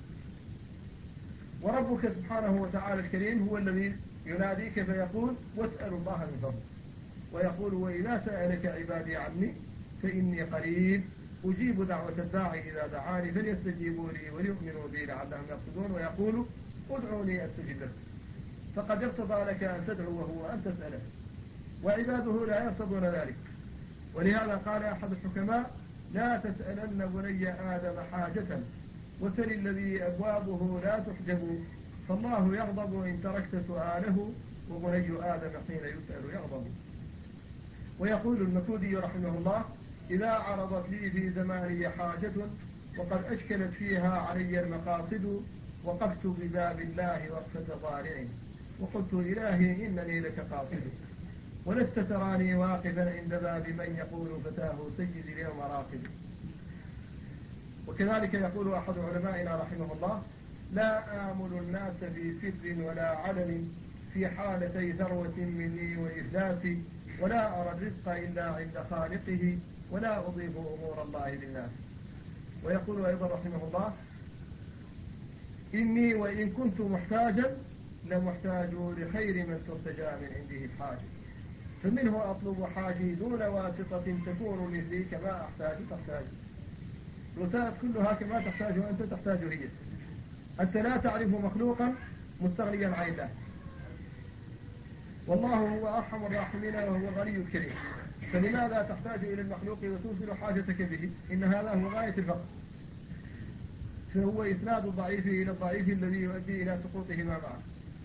وربك سبحانه وتعالى الكريم هو الذي يناديك فيقول واسأل الله من فضله، ويقول وإذا سألك عبادي عني فإني قريب أجيب دعوة الداعي إذا دعاني فليستجيبوا لي وليؤمنوا بي لعلهم يرشدون، ويقول ادعوني أستجب لكم. فقد ارتضى لك أن تدعو وهو أن تسأله، وعباده لا يرتضون ذلك. ولهذا قال أحد الحكماء لا تسألن بني آدم حاجة وسل الذي أبوابه لا تحجب، فالله يغضب إن تركت سؤاله وبني آدم حين يسأل يغضب. ويقول المكودي رحمه الله إذا عرضت لي في زماني حاجة وقد أشكلت فيها علي المقاصد وقفت بباب الله وقفة ضارع وقلت إلهي إنني لك قاصد، ولست تراني واقفا عند باب من يقول فتاه سيدي اليوم راقد. وكذلك يقول أحد علمائنا رحمه الله لا آمل الناس في سر ولا علن في حالتي ثروة مني وإفلاسي، ولا أرى الرزق إلا عند خالقه ولا أضيف أمور الله للناس. ويقول أيضا رحمه الله إني وإن كنت محتاجا لمحتاج لخير من ترتجى من عنده الحاجة، فمنه أطلب حاجي دون واسطة تكون مثلي كما أحتاج تحتاج. الوسائط كلها كما تحتاج وأنت تحتاج هي. أنت لا تعرف مخلوقا مستغنيا عن الله، والله هو أرحم الراحمين وهو الغني الكريم، فلماذا تحتاج إلى المخلوق وتوصل حاجتك به؟ إن هذا هو غاية الفقر، فهو إسناد الضعيف إلى الضعيف الذي يؤدي إلى سقوطه ما معه.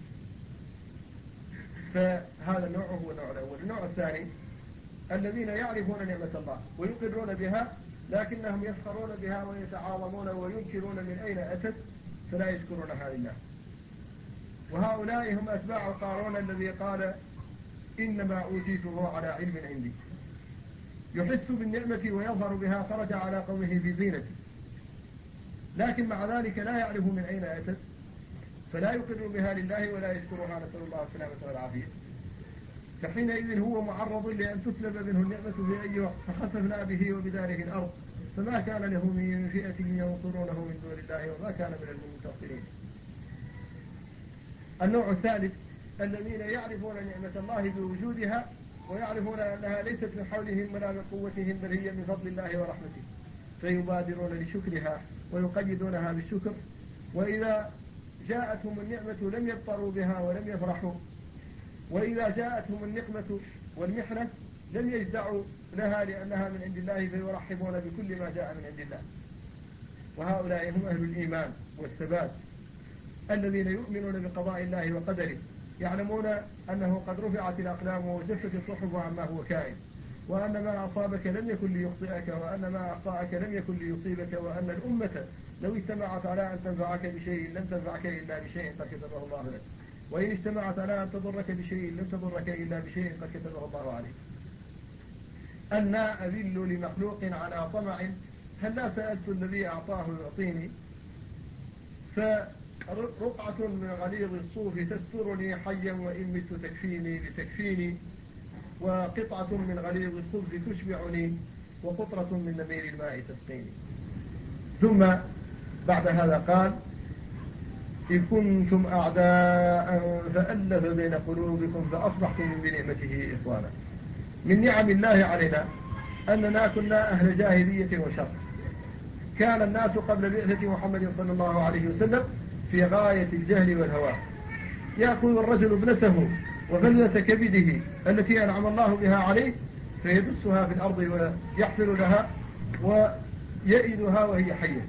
فهذا النوع هو النوع الأول. النوع الثاني الذين يعرفون نعمة الله ويقرون بها لكنهم يسخرون بها ويتعاظمون وينكرون من أين أتت فلا يشكرونها لله. وهؤلاء هم أتباع قارون الذي قال إنما أوتيته على علم عندي، يحس بالنعمة ويظهر بها خرج على قومه في زينته، لكن مع ذلك لا يعرف من أين أتت فلا يقر بها لله ولا يشكرها، نسأل الله السلامة والعافية. فحينئذ هو معرض لأن تسلب منه النعمة في أي وقت، فخسفنا به وبداره الأرض فما كان له من فئة ينصرونه من دون الله وما كان من المنتصرين. النوع الثالث الذين يعرفون نعمة الله بوجودها ويعرفون أنها ليست من حولهم ولا من قوتهم بل هي من فضل الله ورحمته، فيبادرون لشكرها ويقيدونها بالشكر، وإذا جاءتهم النعمة لم يضطروا بها ولم يفرحوا، وإذا جاءتهم النقمة والمحنة لم يجزعوا لها لأنها من عند الله فيرحبون بكل ما جاء من عند الله. وهؤلاء هم أهل الإيمان والثبات الذين يؤمنون بقضاء الله وقدره، يعلمون أنه قد رفعت الأقلام وجفت الصحف عما هو كائن، وأن ما أصابك لم يكن ليخطئك، وأن ما أخطأك لم يكن ليصيبك، وأن الأمة لو اجتمعت على أن تنفعك بشيء لم تنفعك إلا بشيء قد كتبه الله لك، وإن اجتمعت على أن تضرك بشيء لم تضرك إلا بشيء قد كتبه الله عليك. أنا أذل لمخلوق على طمع هل لا سألت الذي أعطاه يعطيني، فرقعة من غليظ الصوف تسترني حيا وإن مت تكفيني لتكفيني، وقطعة من غليظ الخبز تشبعني وقطرة من نمير الماء تسقيني. ثم بعد هذا قال إذ كنتم أعداء فألف بين قلوبكم فأصبحتم بنعمته إخوانا. من نعم الله علينا أننا كنا أهل جاهلية وشر، كان الناس قبل بعثة محمد صلى الله عليه وسلم في غاية الجهل والهوى، يأخذ الرجل ابنته وفلة كبده التي أنعم الله بها عليه فيدسها في الأرض ويحفر لها ويئدها وهي حية،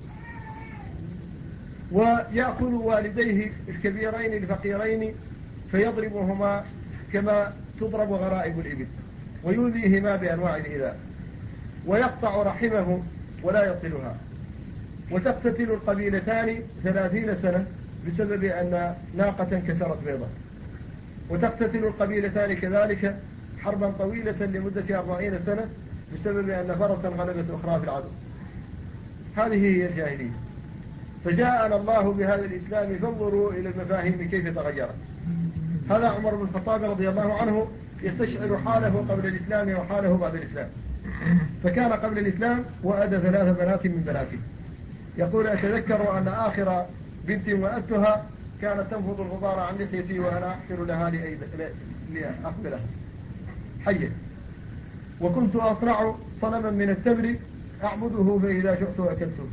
ويأخذ والديه الكبيرين الفقيرين فيضربهما كما تضرب غرائب الإبل ويؤذيهما بأنواع الإيذاء، ويقطع رحمه ولا يصلها، وتقتتل القبيلتان ثلاثين سنة بسبب أن ناقة كسرت بيضة، وتقتتل القبيلتان كذلك حربا طويلة لمدة أربعين سنة بسبب أن فرسا غلبت أخرى في العدو. هذه هي الجاهلية. فجاءنا الله بهذا الإسلام فانظروا إلى المفاهيم كيف تغيرت. هذا عمر بن الخطاب رضي الله عنه يستشعر حاله قبل الإسلام وحاله بعد الإسلام. فكان قبل الإسلام وأدى ثلاث بنات من بناته. يقول أتذكر أن آخر بنت وأدتها كانت تنفض الغبار عن لحيتي وأنا أحفر لها لأقبلها حيا، وكنت أصنع صنما من التمر أعبده فإذا شئت أكلته،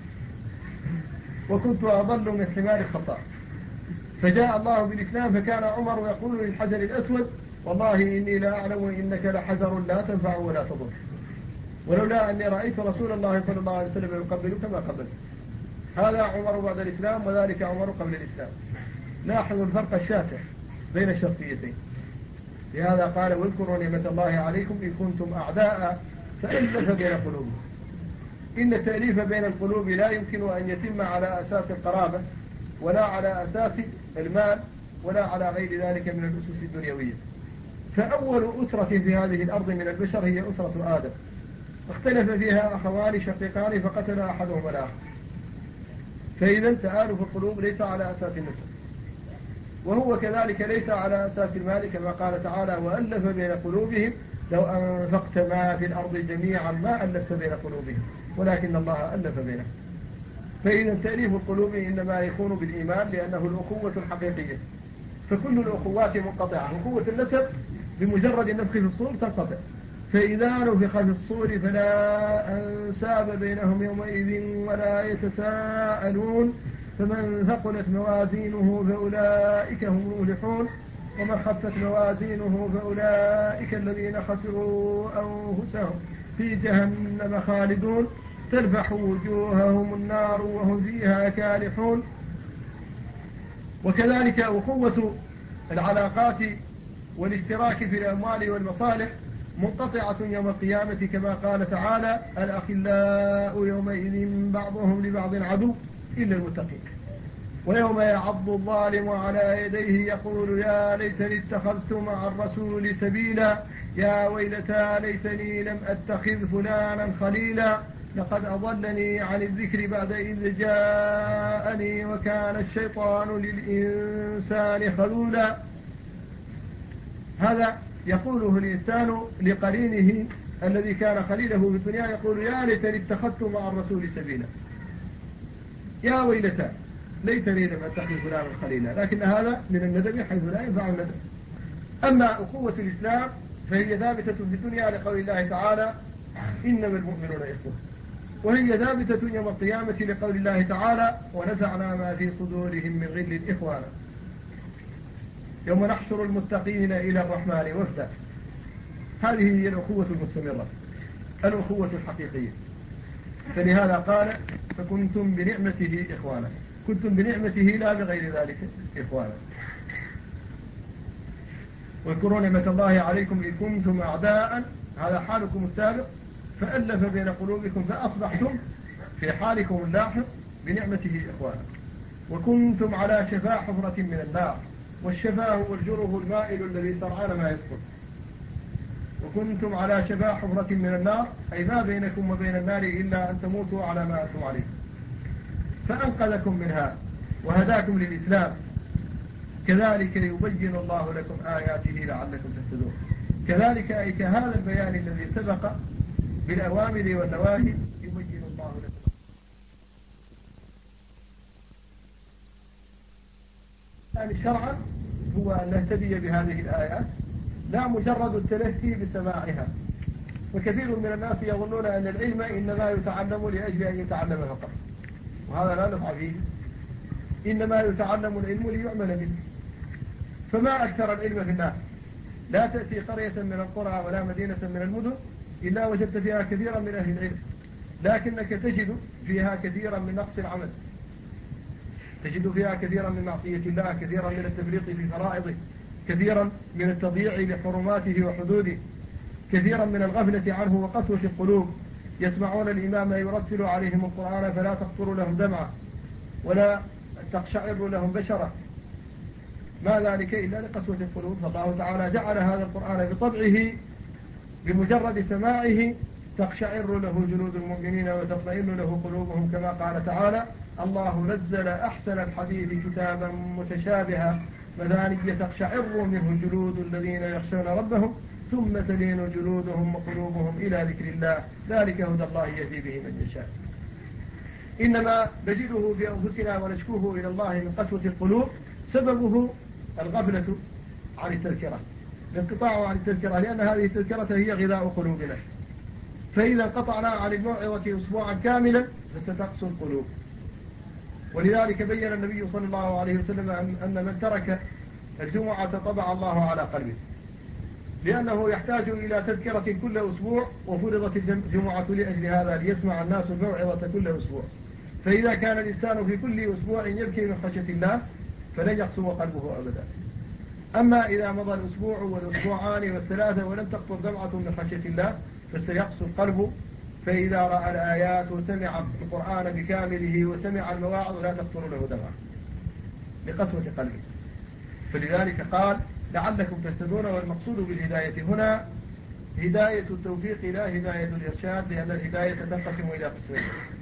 وكنت أضل من حمار الخطاء. فجاء الله بالإسلام فكان عمر يقول للحجر الأسود والله إني لا أعلم إنك لحجر لا تنفع ولا تضر، ولولا أني رأيت رسول الله صلى الله عليه وسلم يقبلك ما قبلت. هذا عمر بعد الإسلام وذلك عمر قبل الإسلام. لاحظوا الفرق الشاسع بين الشخصيتين. لهذا قال واذكروا نعمة الله عليكم إن كنتم أعداء فألف بين قلوبكم. إن التأليف بين القلوب لا يمكن أن يتم على أساس القرابة ولا على أساس المال ولا على غير ذلك من الأسس الدنيوية. فأول أسرة في هذه الأرض من البشر هي أسرة آدم، اختلف فيها أخوان شقيقان فقتل أحدهما الآخر. فإذا تآلف القلوب ليس على أساس النسب، وهو كذلك ليس على أساس المال كما قال تعالى وألف بين قلوبهم لو أنفقت ما في الأرض جميعا ما ألفت بين قلوبهم ولكن الله ألف بينهم. فإذا تأليف القلوب إنما يكون بالإيمان لأنه الأخوة الحقيقية. فكل الأخوات منقطعة. أخوة النسب بمجرد النفخ في الصور تنقطع، فإذا نفخ في الصور فلا أنساب بينهم يومئذ ولا يتساءلون فمن ثقلت موازينه فأولئك هم المفلحون ومن خفت موازينه فأولئك الذين خسروا أنفسهم في جهنم خالدون تلفح وجوههم النار وهم فيها كالحون. وكذلك أخوة العلاقات والاشتراك في الأموال والمصالح منقطعة يوم القيامة كما قال تعالى الأخلاء يومئذ بعضهم لبعض عدو إلا المتقين. ويوم يعض الظالم على يديه يقول يا ليتني اتخذت مع الرسول سبيلا يا ويلتى ليتني لم أتخذ فلانا خليلا لقد أضلني عن الذكر بعد إذ جاءني وكان الشيطان للإنسان خذولا. هذا يقوله الإنسان لقرينه الذي كان خليله في الدنيا، يقول يا ليتني اتخذت مع الرسول سبيلا، يا ويلتى ليتني لم أتخذ فلانا خليلا. لكن هذا من الندب حيث لا ينفع الندب. أما أخوة الإسلام فهي ثابتة في الدنيا لقول الله تعالى إنما المؤمنون إخوة، وهي ثابتة يوم القيامة لقول الله تعالى ونزعنا ما في صدورهم من غل إخوانا يوم نحشر المتقين إلى الرحمن وفدا. هذه هي الأخوة المستمرة، الأخوة الحقيقية. فلهذا قال فكنتم بنعمته إخوانا، كنتم بنعمته لا بغير ذلك إخوانا. واذكروا نعمة الله عليكم إذ كنتم أعداء، هذا حالكم السابق، فألف بين قلوبكم فأصبحتم في حالكم اللاحق بنعمته إخوانا. وكنتم على شفا حفرة من النار، والشفا هو الجره المائل الذي سرعان ما يسقط. وكنتم على شفا حفرة من النار أي ما بينكم وبين النار إلا أن تموتوا على ما أنتم عليه، فأنقذكم منها وهداكم للإسلام. كذلك يبين الله لكم آياته لعلكم تهتدون. كذلك أي كهذا البيان الذي سبق بالأوامر والنواهي يبين الله لكم. يعني شرعا هو أن نهتدي بهذه الآيات لا مجرد التلهي بسماعها. وكثير من الناس يظنون أن العلم إنما يتعلم لأجل أن يتعلم فقط، وهذا لا نفع فيه. إنما يتعلم العلم ليعمل به. فما أكثر العلم في الناس. لا تأتي قرية من القرى ولا مدينة من المدن إلا وجدت فيها كثيرا من أهل العلم، لكنك تجد فيها كثيرا من نقص العمل، تجد فيها كثيرا من معصية الله، كثيرا من التفريط في فرائضه، كثيرا من التضييع لحرماته وحدوده، كثيرا من الغفلة عنه وقسوة القلوب. يسمعون الإمام يرتل عليهم القرآن فلا تخطر لهم دمعة ولا تقشعر لهم بشرة، ما ذلك إلا لقسوة القلوب. فالله تعالى جعل هذا القرآن بطبعه بمجرد سماعه تقشعر له جلود المؤمنين وتطمئن له قلوبهم، كما قال تعالى: الله نزل أحسن الحديث كتابا متشابها مثانية تقشعر منه جلود الذين يخشون ربهم ثم تلين جلودهم وقلوبهم إلى ذكر الله، ذلك هدى الله يهدي به من يشاء. إنما نجده في أنفسنا ونشكوه إلى الله من قسوة القلوب سببه الغفلة عن التذكرة، الانقطاع عن التذكرة، لأن هذه التذكرة هي غذاء قلوبنا. فإذا انقطعنا عن الموعظة أسبوعا كاملا فستقسو القلوب. ولذلك بين النبي صلى الله عليه وسلم أن من ترك الجمعة طبع الله على قلبه، لأنه يحتاج إلى تذكرة كل أسبوع، وفرضت الجمعة لأجل هذا ليسمع الناس الموعظة كل أسبوع. فإذا كان الإنسان في كل أسبوع يبكي من خشية الله فلن يقسو قلبه أبدا. أما إذا مضى الأسبوع والأسبوعان والثلاثة ولم تقطر دمعة من خشية الله فسيقسو القلب. فإذا رأى الآيات وسمع القرآن بكامله وسمع المواعظ لا تقطر له دمعة لقسوة قلبه. فلذلك قال: لعلكم تهتدون. والمقصود بالهداية هنا هداية التوفيق لا هداية الإرشاد، لأن الهداية تنقسم إلى قسمين: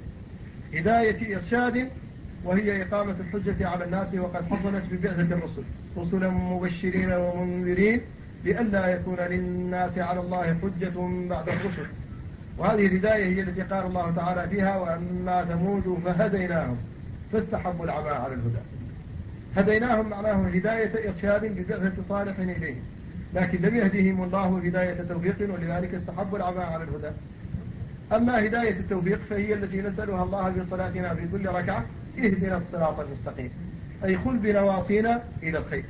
هداية إرشاد وهي إقامة الحجة على الناس، وقد حصلت ببعثة الرسل رسلا مبشرين ومنذرين لئلا يكون للناس على الله حجة بعد الرسل. وهذه الهداية هي التي قال الله تعالى فيها: وأما ثمود فهديناهم فاستحبوا العمى على الهدى. هديناهم معناه هداية إرشاد ببعثة صالح إليه، لكن لم يهديهم الله هداية توفيق، ولذلك استحبوا العمى على الهدى. أما هداية التوفيق فهي التي نسألها الله في صلاتنا في كل ركعة: اهدنا الصراط المستقيم، أي خذ بنواصينا إلى الخير.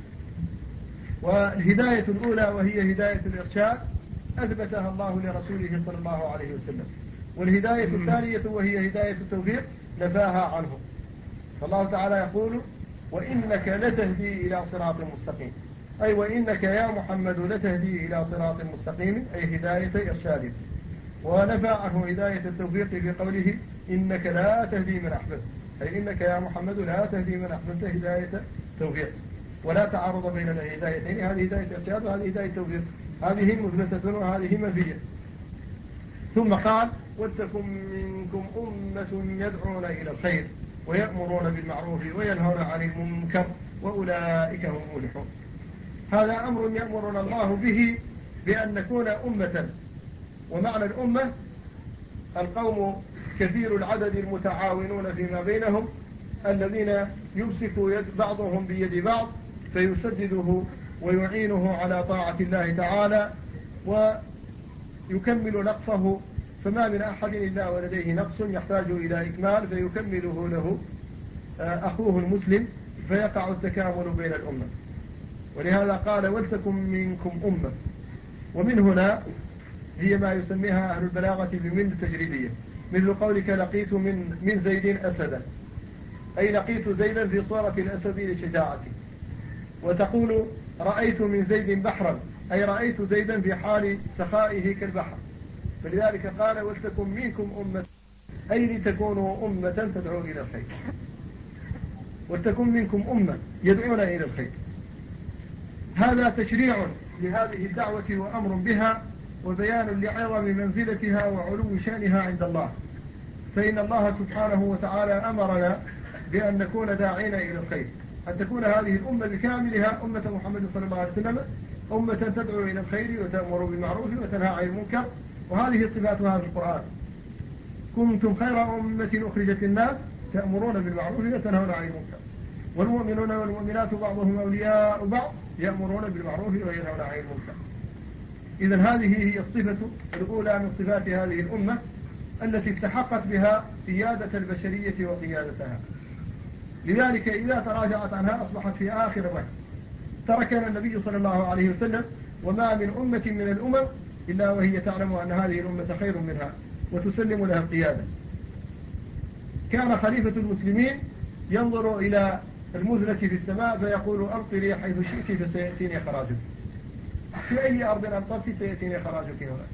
والهداية الأولى وهي هداية الإرشاد أثبتها الله لرسوله صلى الله عليه وسلم. والهداية الثانية وهي هداية التوفيق نفاها عنه. فالله تعالى يقول: وإنك لتهدي إلى صراط مستقيم، أي وإنك يا محمد لتهدي إلى صراط مستقيم، أي هداية إرشاد. ونفى عنه هداية التوفيق في قوله: إنك لا تهدي من أحببت، أي إنك يا محمد لا تهدي من أحببت هداية توفيق. ولا تعارض بين الهدايتين، هذه هداية إرشاد وهذه هداية توفيق، هذه مثبتة وهذه منفية. ثم قال: ولتكن منكم أمة يدعون إلى الخير ويأمرون بالمعروف وينهون عن المنكر وأولئك هم المفلحون. هذا أمر يأمرنا الله به بأن نكون أمة. ومعنى الأمة القوم كثير العدد المتعاونون فيما بينهم، الذين يمسك يد بعضهم بيد بعض فيسدده ويعينه على طاعة الله تعالى ويكمل نقصه. فما من أحد إلا ولديه نقص يحتاج إلى إكمال فيكمله له أخوه المسلم، فيقع التكامل بين الأمة. ولهذا قال: ولتكن منكم أمة. ومن هنا هي ما يسميها أهل البلاغة بمن التجريبية، مثل قولك: لقيت من من زيد أسدا، أي لقيت زيدا في صورة الأسد لشجاعته. وتقول: رأيت من زيد بحرا، أي رأيت زيدا في حال سخائه كالبحر. فلذلك قال: ولتكن منكم أمة، أي لتكونوا أمة تدعو إلى الخير. ولتكن منكم أمة يدعون إلى الخير. هذا تشريع لهذه الدعوة وأمر بها وبيان لعظم منزلتها وعلو شأنها عند الله. فإن الله سبحانه وتعالى أمرنا بأن نكون داعين إلى الخير، أن تكون هذه الأمة بكاملها أمة محمد صلى الله عليه وسلم أمة تدعو إلى الخير وتأمر بالمعروف وتنهى عن المنكر. وهذه صفاتها في القرآن: كنتم خير أمة أخرجت الناس تأمرون بالمعروف وتنهون عن المنكر والمؤمنون والمؤمنات بعضهم أولياء بعض يأمرون بالمعروف وينهون عن المنكر. إذن هذه هي الصفة الأولى من صفات هذه الأمة التي استحقت بها سيادة البشرية وقيادتها. لذلك إذا تراجعت عنها أصبحت في آخر وقت. تركنا النبي صلى الله عليه وسلم: وما من أمة من الأمم إلا وهي تعلم أن هذه الأمة خير منها وتسلم لها القيادة. كان خليفة المسلمين ينظر إلى المزنة في السماء فيقول: أمطري حيث شئت فسيأتيني خراجك. في أي أرض أمطرت سيأتيني خراجك هنا.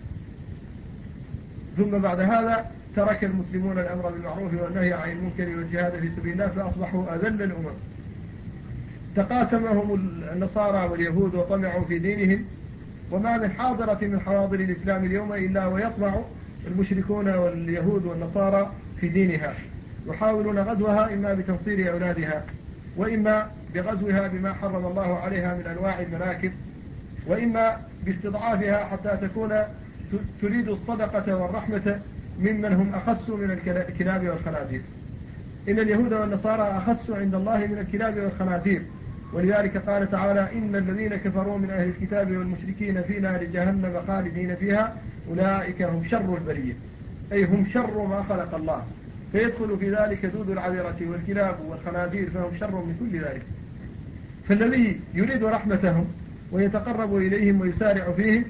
ثم بعد هذا ترك المسلمون الأمر بالمعروف والنهي عن المنكر والجهاد في سبيل الله فأصبحوا أذل الأمم. تقاسمهم النصارى واليهود وطمعوا في دينهم، وما من حاضرة من حواضر الإسلام اليوم إلا ويطمع المشركون واليهود والنصارى في دينها، يحاولون غزوها إما بتنصير أولادها، وإما بغزوها بما حرم الله عليها من أنواع المناكب، وإما باستضعافها حتى تكون تريد الصدقة والرحمة ممن هم أخص من الكلاب والخنازير. إن اليهود والنصارى أخص عند الله من الكلاب والخنازير، ولذلك قال تعالى: إن الذين كفروا من أهل الكتاب والمشركين في نار جهنم خالدين فيها أولئك هم شر البرية، أي هم شر ما خلق الله، فيدخل في ذلك دود العذرة والكلاب والخنازير، فهم شر من كل ذلك. فالذي يريد رحمتهم ويتقرب إليهم ويسارع فيهم،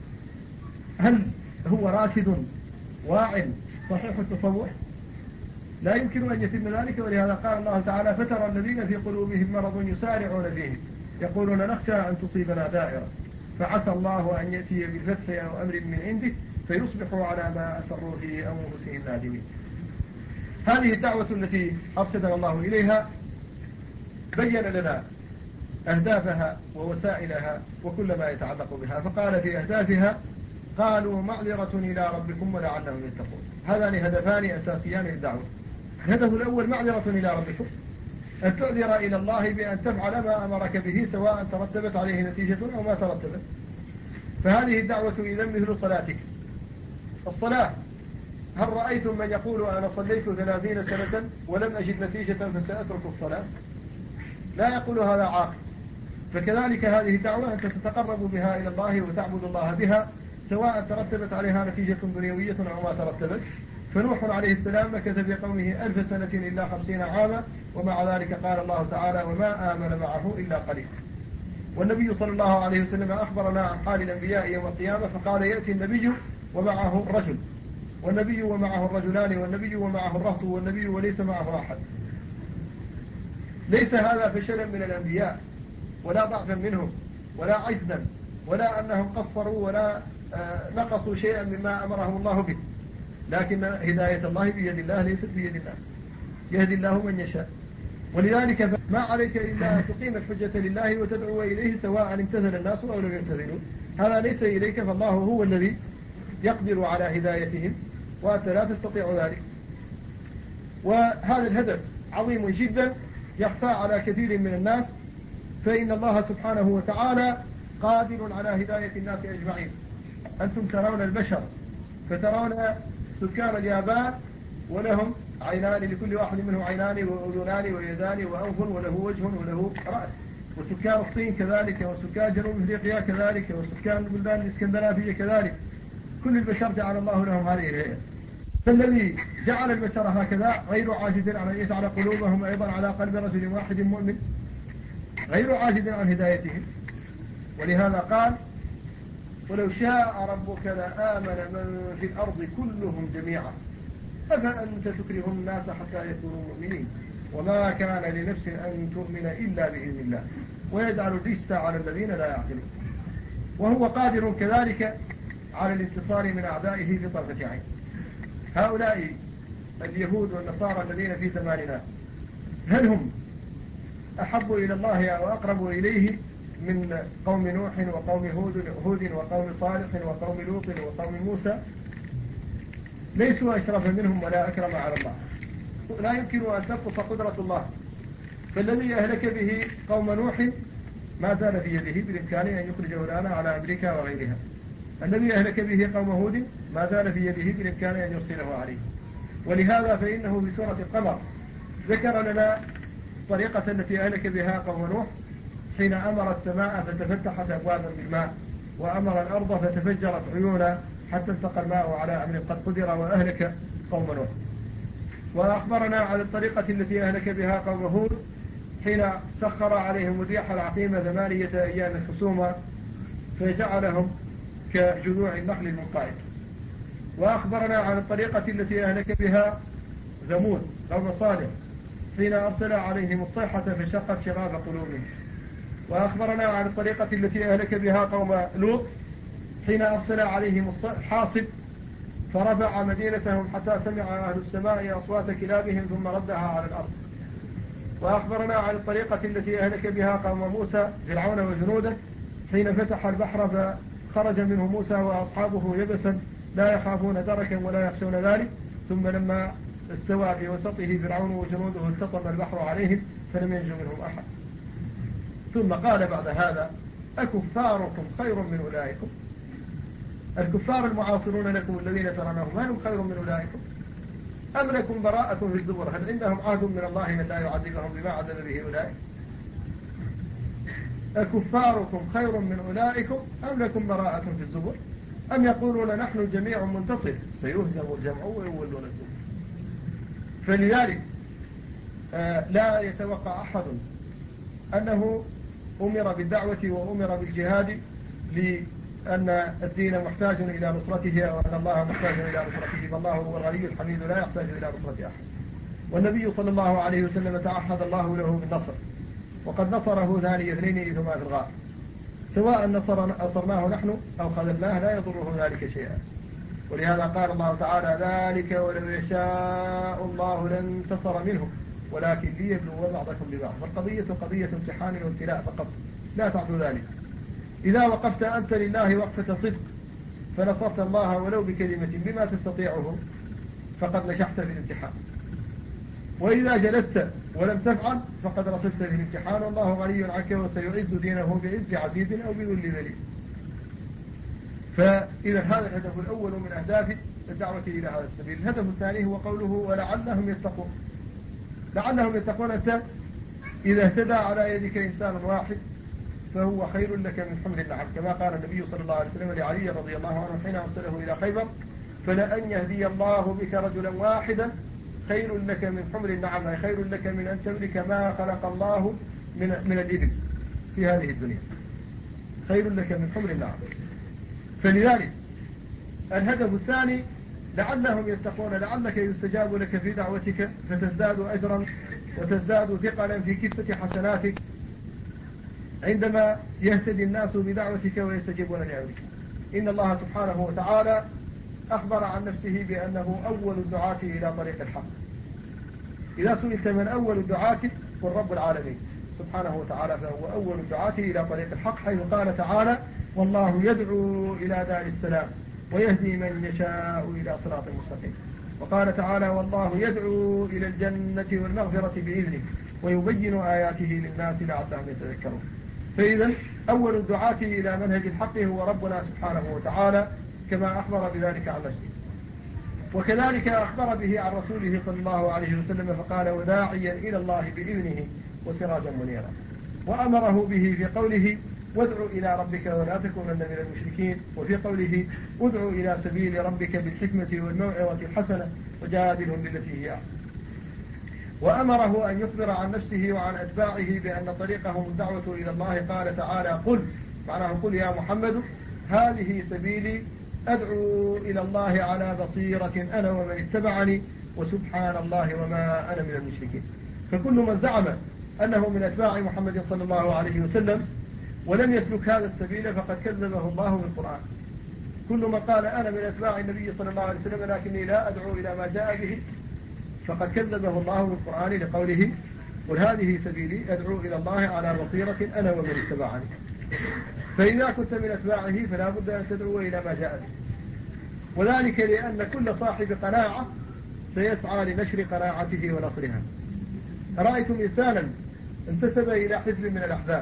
هل هو راشد واع صحيح التصور؟ لا يمكن أن يتم ذلك. ولهذا قال الله تعالى: فترى الذين في قلوبهم مرض يسارعون فيهم يقولون نخشى أن تصيبنا دائرة فعسى الله أن يأتي بالفتح أو أمر من عنده فيصبحوا على ما أسروا في أنفسهم نادمين. هذه الدعوة التي أرشدنا الله إليها بين لنا أهدافها ووسائلها وكل ما يتعلق بها، فقال في أهدافها: قالوا معذرة إلى ربكم ولعلهم يتقون. هذان هدفان أساسيان للدعوة. الهدف الأول معذرة إلى ربكم، أن تعذر إلى الله بأن تفعل ما أمرك به سواء ترتبت عليه نتيجة أو ما ترتبت. فهذه الدعوة إذا مثل صلاتك. الصلاة، هل رأيتم من يقول أنا صليت ثلاثين سنة ولم أجد نتيجة فسأترك الصلاة؟ لا يقول هذا عاقل. فكذلك هذه الدعوة أنت تتقرب بها إلى الله وتعبد الله بها سواء ترتبت عليها نتيجة دنيوية أو ما ترتبت. فنوح عليه السلام مكث في قومه ألف سنة إلا خمسين عاما، ومع ذلك قال الله تعالى: وما آمن معه إلا قليل. والنبي صلى الله عليه وسلم أخبرنا عن حال الأنبياء يوم القيامة فقال: يأتي النبي ومعه الرجل، والنبي ومعه الرجلان، والنبي ومعه الرهط، والنبي وليس معه أحد. ليس هذا فشلا من الأنبياء ولا ضعفا منهم ولا عجزا ولا أنهم قصروا ولا نقصوا شيئا مما أمرهم الله به، لكن هداية الله بيد الله ليست بيد الله، يهدي الله من يشاء. ولذلك ما عليك إلا أن تقيم الحجة لله وتدعو إليه سواء امتثل الناس أو لم يمتثلوا. هذا ليس إليك، فالله هو الذي يقدر على هدايتهم وأنت لا تستطيع ذلك. وهذا الهدف عظيم جدا يخفى على كثير من الناس، فإن الله سبحانه وتعالى قادر على هداية الناس أجمعين. أنتم ترون البشر فترون سكان اليابان ولهم عينان، لكل واحد منه عينان وأذنان ويدان وأنف وله وجه وله رأس، وسكان الصين كذلك، وسكان جنوب أفريقيا كذلك، وسكان البلدان الإسكندنافية كذلك. كل البشر جعل الله لهم هذه الهيئة. فالذي جعل البشر هكذا غير عاجز عن أن يجعل قلوبهم أيضا على قلب رجل واحد مؤمن، غير عاجز عن هدايتهم. ولهذا قال: ولو شاء ربك لآمن من في الأرض كلهم جميعا أفأنت تكره الناس حتى يكونوا مؤمنين وما كان لنفس أن تؤمن إلا بإذن الله ويجعل الرجس على الذين لا يعقلون. وهو قادر كذلك على الانتصار من أعدائه بطرفة عين. هؤلاء اليهود والنصارى الذين في زماننا هل هم أحب إلى الله أو أقرب إليه من قوم نوح وقوم هود وقوم صالح وقوم لوط وقوم موسى؟ ليسوا أشرف منهم ولا أكرم على الله. لا يمكن أن تنقص قدرة الله. فالذي أهلك به قوم نوح ما زال في يده، بالإمكان أن يخرجه الآن على أمريكا وغيرها. الذي أهلك به قوم هود ما زال في يده، بالإمكان أن يرسله عليه. ولهذا فإنه في سورة القمر ذكر لنا الطريقة التي أهلك بها قوم نوح حين أمر السماء فتفتحت أبوابا بالماء، وأمر الأرض فتفجرت عيونا حتى التقى الماء على أمر قد قدر وأهلك قوم نوح. وأخبرنا عن الطريقة التي أهلك بها قوم هود حين سخر عليهم الريح العقيمة ثمانية أيام خصوما فجعلهم كجذوع النخل المنقعد. وأخبرنا عن الطريقة التي أهلك بها ثمود قوم صالح حين أرسل عليهم الصيحة فشقت شغاب قلوبهم. وأخبرنا عن الطريقة التي أهلك بها قوم لوط حين أرسل عليهم الحاصب فرفع مدينتهم حتى سمع أهل السماء أصوات كلابهم ثم ردها على الأرض. وأخبرنا عن الطريقة التي أهلك بها قوم موسى فرعون وجنوده حين فتح البحر فخرج منه موسى وأصحابه يبسا لا يخافون دركا ولا يخشون ذلك، ثم لما استوى في وسطه فرعون وجنوده التطم البحر عليهم فلم ينجو منهم أحد. ثم قال بعد هذا: أكفاركم خير من أولئكم؟ الكفار المعاصرون لكم الذين ترونهم ما هم خير من أولئكم؟ أم لكم براءة في الزبر؟ هل عندهم عهد من الله من لا يعذبهم بما عذب به أولئك؟ أكفاركم خير من أولئكم أم لكم براءة في الزبر؟ أم يقولون نحن جميع منتصر سيهزم الجمع ويولون الزبر. فلذلك آه لا يتوقع أحد أنه أمر بالدعوة وأمر بالجهاد لأن الدين محتاج إلى نصرته أو أن الله محتاج إلى نصرته، فالله هو الغني الحميد لا يحتاج إلى نصرة أحد. والنبي صلى الله عليه وسلم تعهد الله له بالنصر، وقد نصره ثاني اثنين إذ هما في الغار، سواء نصر نصرناه نحن أو خذلناه لا يضره ذلك شيئا. ولهذا قال الله تعالى: ذلك ولو يشاء الله لانتصر منهم ولكن ليبلو بعضكم ببعض. والقضية قضية امتحان وابتلاء فقط، لا تعد ذلك. إذا وقفت أنت لله وقفة صدق فنصرت الله ولو بكلمة بما تستطيعه فقد نجحت في الامتحان، وإذا جلست ولم تفعل فقد رصدت في الامتحان، والله غني عنك وسيعز دينه بعز عزيز أو بذل ذليل. فإذا هذا الهدف الأول من أهداف الدعوة إلى هذا السبيل. الهدف الثاني هو قوله: ولعلهم يتقون. لعلهم يتقون، أنت إذا اهتدى على يدك إنسان واحد فهو خير لك من حمل النعم، كما قال النبي صلى الله عليه وسلم لعلي رضي الله عنه حين أرسله إلى خيبر: فلأن يهدي الله بك رجلا واحدا خير لك من حمل النعم، أي خير لك من أن تملك ما خلق الله من من الإبل في هذه الدنيا، خير لك من حمل النعم. فلذلك الهدف الثاني: لعلهم يتقون، لعلك يستجاب لك في دعوتك فتزداد أجرا وتزداد ثقلا في كفة حسناتك عندما يهتدي الناس بدعوتك ويستجيبون لأمرك. إن الله سبحانه وتعالى أخبر عن نفسه بأنه أول الدعاة إلى طريق الحق. إذا سئلت من أول الدعاة قل رب العالمين سبحانه وتعالى، فهو أول الدعاة إلى طريق الحق، حيث قال تعالى: والله يدعو إلى دار السلام ويهدي من يشاء إلى صراط مستقيم. وقال تعالى: والله يدعو إلى الجنة والمغفرة بإذنه ويبين آياته للناس لعلهم يتذكرون. فإذا أول الدعاة إلى منهج الحق هو ربنا سبحانه وتعالى، كما أخبر بذلك عن نفسه. وكذلك أخبر به عن رسوله صلى الله عليه وسلم فقال: وداعيا إلى الله بإذنه وسراجا منيرا. وأمره به في قوله: وادع إلى ربك ولا تكونن من المشركين، وفي قوله: ادع إلى سبيل ربك بالحكمة والموعظة الحسنة وجادلهم بالتي هي أحسن. وأمره أن يخبر عن نفسه وعن أتباعه بأن طريقهم الدعوة إلى الله. قال تعالى: قل، معناه قل يا محمد هذه سبيلي أدعو إلى الله على بصيرة أنا ومن اتبعني وسبحان الله وما أنا من المشركين. فكل من زعم أنه من أتباع محمد صلى الله عليه وسلم ولم يسلك هذا السبيل فقد كذبه الله بالقرآن. كل من قال أنا من أتباع النبي صلى الله عليه وسلم لكني لا أدعو إلى ما جاء به فقد كذبه الله بالقرآن لقوله: قل هذه سبيلي أدعو إلى الله على بصيرة أنا ومن اتبعني. فإذا كنت من أتباعه فلا بد أن تدعو إلى ما جاء به، وذلك لأن كل صاحب قناعة سيسعى لنشر قناعته ونصرها. رأيتم إنسانا انتسب إلى حزب من الأحزاب،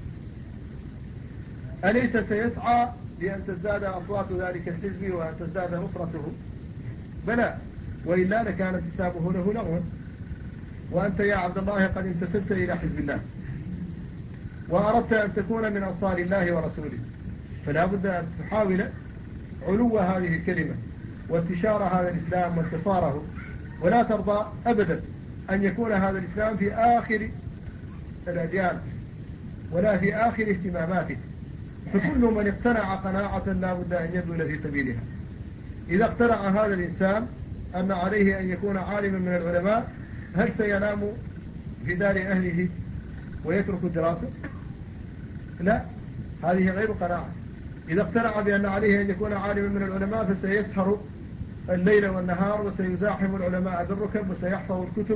أليس سيسعى لأن تزداد أصوات ذلك الحزب وأن تزداد نصرته؟ بلى، وإلا لكان انتسابه له لغوا. وأنت يا عبد الله قد انتسبت إلى حزب الله وأردت أن تكون من أنصار الله ورسوله، فلا بد أن تحاول علو هذه الكلمة وانتشار هذا الإسلام وانتصاره، ولا ترضى أبدا أن يكون هذا الإسلام في آخر الأديان ولا في آخر اهتماماته. فكل من اقتنع قناعة لا بد أن يبذل في سبيلها. إذا اقتنع هذا الإنسان أن عليه أن يكون عالما من العلماء، هل سينام في دار أهله ويترك الدراسة؟ لا، هذه غير قناعة. إذا اقتنع بأن عليه أن يكون عالما من العلماء فسيسهر الليل والنهار وسيزاحم العلماء بالركب وسيحفظ الكتب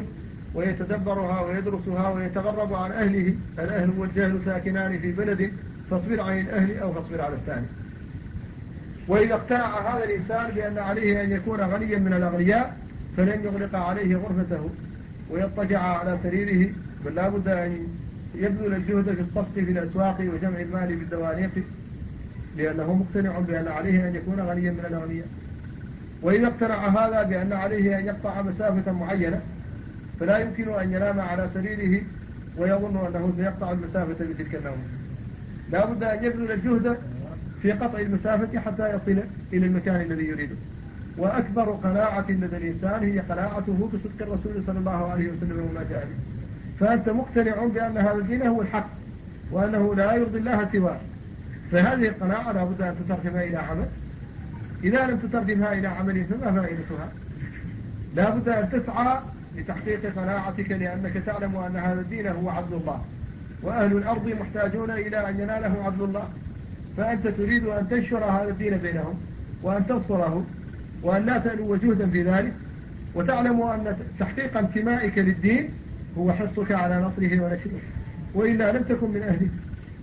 ويتدبرها ويدرسها ويتغرب عن أهله. الأهل والجهل ساكنان في بلد، فاصبر عن الأهل أو فاصبر على الثاني. وإذا اقتنع هذا الإنسان بأن عليه أن يكون غنيا من الأغنياء فلن يغلق عليه غرفته ويضطجع على سريره، بل لا بد أن يبذل الجهد في الصفق في الأسواق وجمع المال بالدوانيق، لأنه مقتنع بأن عليه أن يكون غنيا من الأغنياء. وإذا اقتنع هذا بأن عليه أن يقطع مسافة معينة فلا يمكن أن ينام على سريره ويظن أنه سيقطع المسافة بتلك النوم، لا بد أن يبذل الجهد في قطع المسافة حتى يصل إلى المكان الذي يريده. وأكبر قناعة لدى الإنسان هي قناعته بصدق الرسول صلى الله عليه وسلم وما جاء به. فأنت مقتنع بأن هذا الدين هو الحق وأنه لا يرضي الله سواه، فهذه القناعة لا بد أن تترجمها إلى عمل. إذا لم تترجمها إلى عمل فما فائدتها؟ لا بد أن تسعى لتحقيق قناعتك، لأنك تعلم أن هذا الدين هو عدل الله، وأهل الأرض محتاجون إلى أن يناله عدل الله، فأنت تريد أن تنشر هذا الدين بينهم وأن تنصره وأن لا تألو جهدا في ذلك، وتعلم أن تحقيق انتمائك للدين هو حرصك على نصره ونشره، وإلا لم تكن من أهله.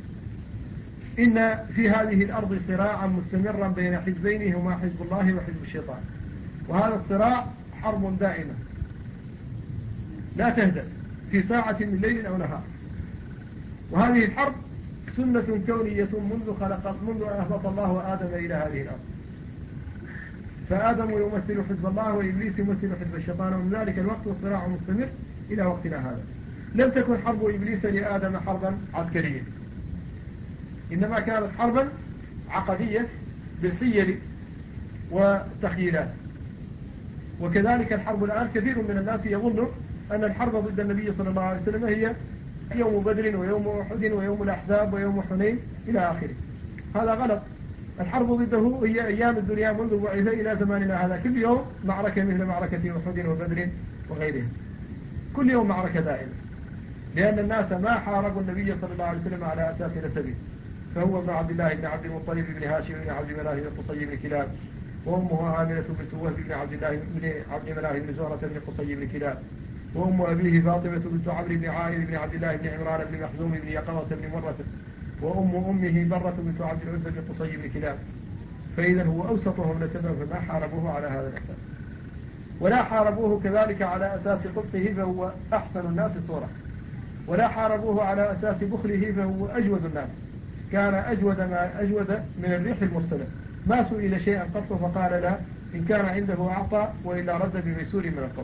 إن في هذه الأرض صراعا مستمرا بين حزبين هما حزب الله وحزب الشيطان، وهذا الصراع حرب دائمة لا تهدأ في ساعة من ليل أو نهار. وهذه الحرب سنة كونية منذ خلق منذ أن أهبط الله آدم إلى هذه الأرض، فآدم يمثل حزب الله وإبليس يمثل حزب الشيطان، ومن ذلك الوقت والصراع مستمر إلى وقتنا هذا. لم تكن حرب إبليس لآدم حربا عسكرية، إنما كانت حربا عقدية بالحيل والتخيلات. وكذلك الحرب الآن كثير من الناس يظن أن الحرب ضد النبي صلى الله عليه وسلم هي يوم بدر ويوم أحد ويوم الأحزاب ويوم حنين إلى آخره. هذا غلط. الحرب ضده هي أيام الدنيا منذ بعث إلى زماننا هذا، كل يوم معركة مثل معركة أحد وبدر وغيرها، كل يوم معركة دائمة، لأن الناس ما حاربوا النبي صلى الله عليه وسلم على أساس نسبه، فهو ابن عبد الله بن عبد المطلب بن هاشم بن عبد مناف بن قصي بن كلاب، وأمه عاملة بنت وهب بن عبد الله بن عبد مناف بن زهرة بن قصي بن كلاب، وأم أبيه فاطمة بنت عمرو بن عائل بن عبد الله بن عمران بن مخزوم بن يقظة بن مرة، وأم أمه برة بنت عبد العزى بن قصي بن كلاب. فإذا هو أوسطهم نسبا، فما حاربوه على هذا الأساس، ولا حاربوه كذلك على أساس قبطه فهو أحسن الناس صورة، ولا حاربوه على أساس بخله فهو أجود الناس، كان أجود ما أجود من الريح المرسلة، ما سئل شيئا قط فقال لا، إن كان عنده أعطى وإلا رد بميسور من القول.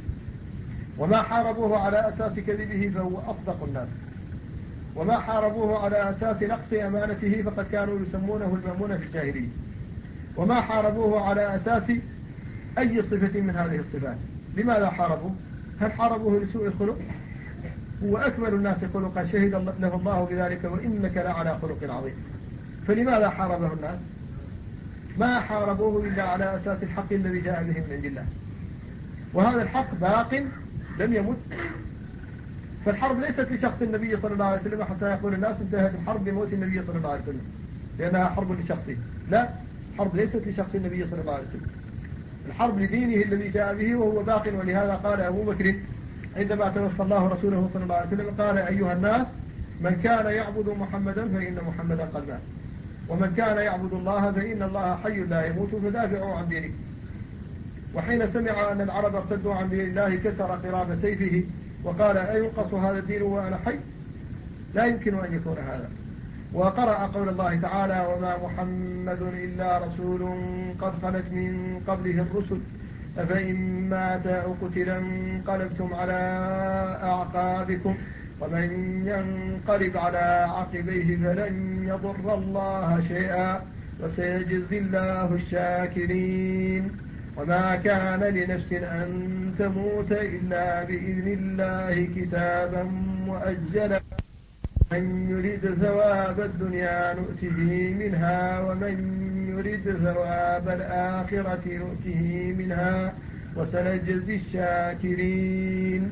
وما حاربوه على أساس كذبه فهو أصدق الناس، وما حاربوه على أساس نقص أمانته فقد كانوا يسمونه المأمون في الجاهلية. وما حاربوه على أساس أي صفة من هذه الصفات. لماذا حاربوه؟ هل حاربوه لسوء الخلق؟ هو أكمل الناس خلقا، شهد له الله بذلك وإنك لعلى خلق عظيم. فلماذا حاربه الناس؟ ما حاربوه إلا على أساس الحق الذي جاء به من عند الله، وهذا الحق باق لم يمت. فالحرب ليست لشخص النبي صلى الله عليه وسلم حتى يقول الناس انتهت الحرب بموت النبي صلى الله عليه وسلم لأنها حرب لشخصه. لا، الحرب ليست لشخص النبي صلى الله عليه وسلم، الحرب لدينه الذي جاء به وهو باق. ولهذا قال أبو بكر عندما توفى الله رسوله صلى الله عليه وسلم قال أيها الناس من كان يعبد محمدا فإن محمدا قد مات، ومن كان يعبد الله فإن الله حي لا يموت، فدافعوا عن دينه. وحين سمع أن العرب ارتدوا عن دين الله كسر قراب سيفه وقال أينقص هذا الدين وأنا حي؟ لا يمكن أن يكون هذا. وقرأ قول الله تعالى وما محمد إلا رسول قد خلت من قبله الرسل أفإن مات أو قتل انقلبتم على أعقابكم ومن ينقلب على عقبيه فلن يضر الله شيئا وسيجزي الله الشاكرين. وما كان لنفس أن تموت إلا بإذن الله كتابا مؤجلا من يريد ثواب الدنيا نؤته منها ومن يريد ثواب الآخرة نؤته منها وسنجزي الشاكرين.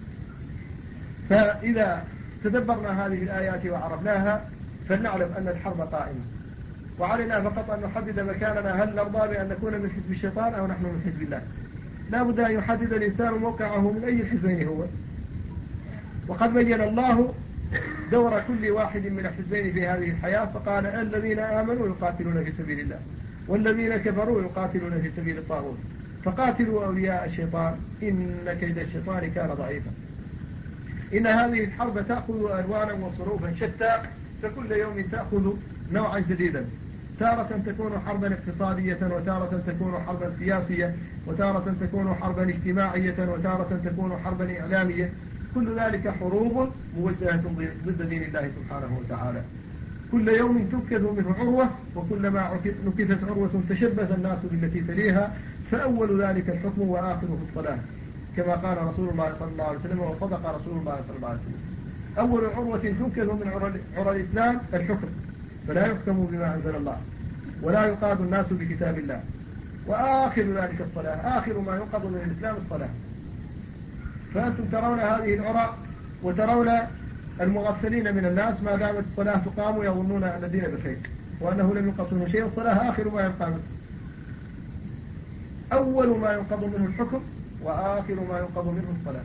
فإذا تدبرنا هذه الآيات وعرفناها فلنعلم أن الحرب قائمة، وعلينا فقط أن نحدد مكاننا، هل نرضى بأن نكون من حزب الشيطان أو نحن من حزب الله. لا بد أن يحدد الإنسان موقعه من أي الحزبين هو. وقد بين الله دور كل واحد من الحزبين في هذه الحياة، فقال الذين آمنوا يقاتلون في سبيل الله والذين كفروا يقاتلون في سبيل الطاغوت فقاتلوا أولياء الشيطان إن كيد الشيطان كان ضعيفا. إن هذه الحرب تأخذ ألوانا وصروفا شتى، فكل يوم تأخذ نوعا جديدا، تارة تكون حربا اقتصادية، وتارة تكون حربا سياسية، وتارة تكون حربا اجتماعية، وتارة تكون حربا إعلامية. كل ذلك حروب موجهة ضد دين الله سبحانه وتعالى. كل يوم تنكذ منه عروة، وكلما نكثت عروة تشبث الناس بالتي تليها، فأول ذلك الحكم وآخره الصلاة، كما قال رسول الله صلى الله عليه وسلم، وصدق رسول الله صلى الله عليه وسلم. أول عروة تنكذ من عرى الإسلام الحكم، فلا يحكم بما أنزل الله ولا يقاد الناس بكتاب الله. وآخر ذلك الصلاة، آخر ما ينقض من الإسلام الصلاة. فأنتم ترون هذه العرى وترون المغفلين من الناس ما دامت الصلاة تقام يظنون أن الدين بخير وأنه لم ينقص منه شيء. الصلاة آخر ما ينقض، أول ما ينقض منه الحكم وآخر ما ينقض منه الصلاة.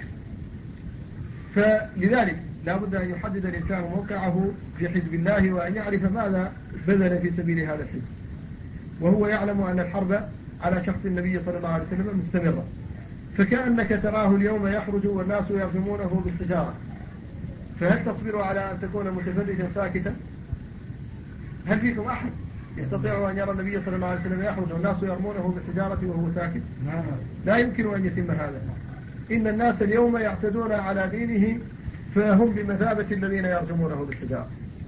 فلذلك لا بد أن يحدد الإنسان موقعه في حزب الله، وأن يعرف ماذا بذل في سبيل هذا الحزب، وهو يعلم أن الحرب على شخص النبي صلى الله عليه وسلم مستمرة. فكأنك تراه اليوم يخرج والناس يرجمونه بالحجارة، فهل تصبر على أن تكون متفرجا ساكتا؟ هل فيكم أحد يستطيع أن يرى النبي صلى الله عليه وسلم يخرج والناس يرمونه بالحجارة وهو ساكت؟ لا يمكن أن يتم هذا. إن الناس اليوم يعتدون على دينه، فهم بمثابة الذين يرجمونه بالحجارة.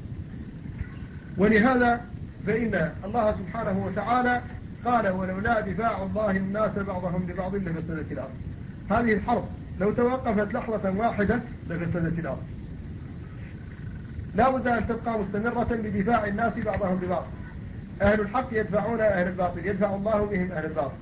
ولهذا فإن الله سبحانه وتعالى قال ولولا دفاع الله الناس بعضهم ببعض لفسدت الأرض. هذه الحرب لو توقفت لحظة واحدة لفسدت الأرض. لا بد أن تبقى مستمرة بدفاع الناس بعضهم ببعض. أهل الحق يدفعون أهل الباطل، يدفع الله بهم أهل الباطل،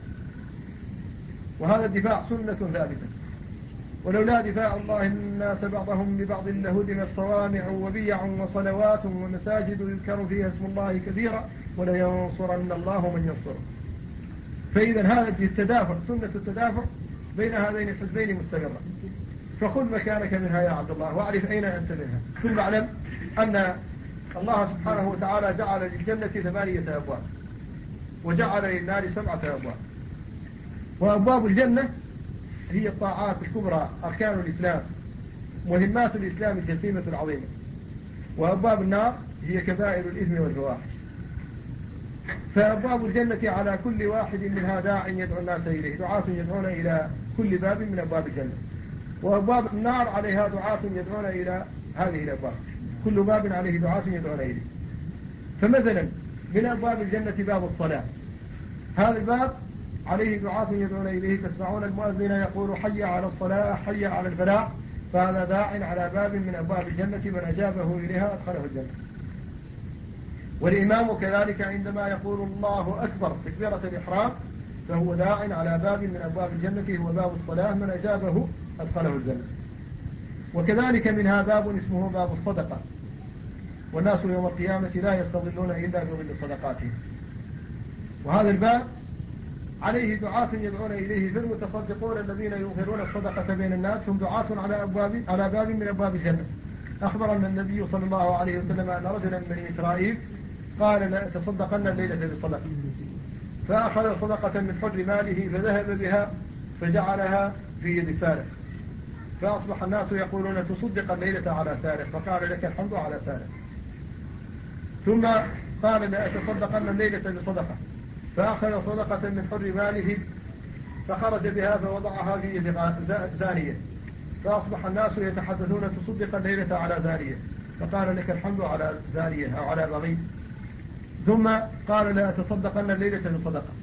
وهذا الدفاع سنة ثابتة. ولولا دفاع الله الناس بعضهم ببعض لهدمت صوامع وبيع وصلوات ومساجد يذكر فيها اسم الله كثيرا ولينصرن الله من ينصره. فإذا هذا التدافع، سنة التدافع بين هذين الحزبين مستمرة. فخذ مكانك منها يا عبد الله، واعرف أين أنت منها. ثم اعلم أن الله سبحانه وتعالى جعل للجنة ثمانية أبواب، وجعل للنار سبعة أبواب. وأبواب الجنة هي الطاعات الكبرى، أركان الإسلام، مهمات الإسلام الجسيمة العظيمة. وأبواب النار هي كبائر الإثم والفواحش. فأبواب الجنة على كل واحد منها داع يدعو الناس إليه، دعاة يدعون إلى كل باب من أبواب الجنة. وأبواب النار عليها دعاة يدعون إلى هذه الأبواب، كل باب عليه دعاة يدعون إليه. فمثلا من أبواب الجنة باب الصلاة، هذا الباب عليه دعاة يدعون إليه، تسمعون المؤذن يقول حي على الصلاة حي على الفلاح، فهذا داع على باب من أبواب الجنة، من أجابه إليها أدخله الجنة. والإمام كذلك عندما يقول الله أكبر تكبيرة الإحرام، فهو داع على باب من أبواب الجنة، هو باب الصلاة، من أجابه أدخله الجنة. وكذلك منها باب اسمه باب الصدقة، والناس يوم القيامة لا يستظلون إلا بظل صدقاتهم. وهذا الباب عليه دعاة يدعون إليه، فالمتصدقون الذين يظهرون الصدقة بين الناس هم دعاة على أبواب على باب من أبواب الجنة. أخبرنا النبي صلى الله عليه وسلم أن رجلا من بني إسرائيل قال لا تصدقن الليلة بصدقة، فأخذ صدقة من حر ماله فذهب بها فجعلها في يد سارق، فأصبح الناس يقولون تصدق الليلة على سارق، فقال لك الحمد على سارق. ثم قال لا تصدقن الليلة بصدقة، فأخذ صدقة من حر ماله فخرج بها فوضعها في يد زانية، فأصبح الناس يتحدثون تصدق الليلة على زانية، فقال لك الحمد على زانية أو على بغي. ثم قال لا تصدقن الليلة بصدقة،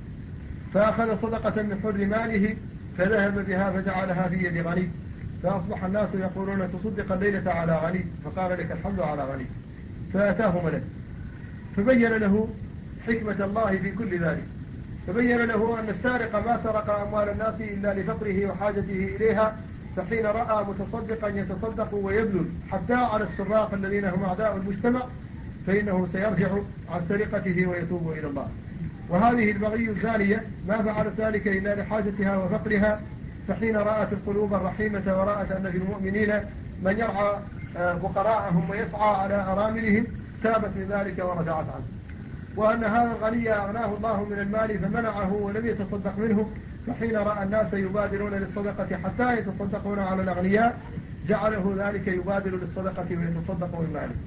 فأخذ صدقة من حر ماله فذهب بها فجعلها في يد غني، فأصبح الناس يقولون تصدق الليلة على غني، فقال لك الحمد على غني. فأتاه ملك فبين له حكمة الله في كل ذلك، فبين له أن السارق ما سرق أموال الناس إلا لفقره وحاجته إليها، فحين رأى متصدقا يتصدق ويبذل حتى على السراق الذين هم أعداء المجتمع، فإنه سيرجع عن سرقته ويتوب إلى الله. وهذه البغي الزانية ما فعلت ذلك إلا لحاجتها وفقرها، فحين رأت القلوب الرحيمة ورأت أن في المؤمنين من يرعى فقراءهم ويسعى على أراملهم تابت من ذلك ورجعت عنه، وأن هذا الغني أغناه الله من المال فمنعه ولم يتصدق منه، فحين رأى الناس يبادرون للصدقة حتى يتصدقون على الأغنياء جعله ذلك يبادر للصدقة ويتصدق من ماله،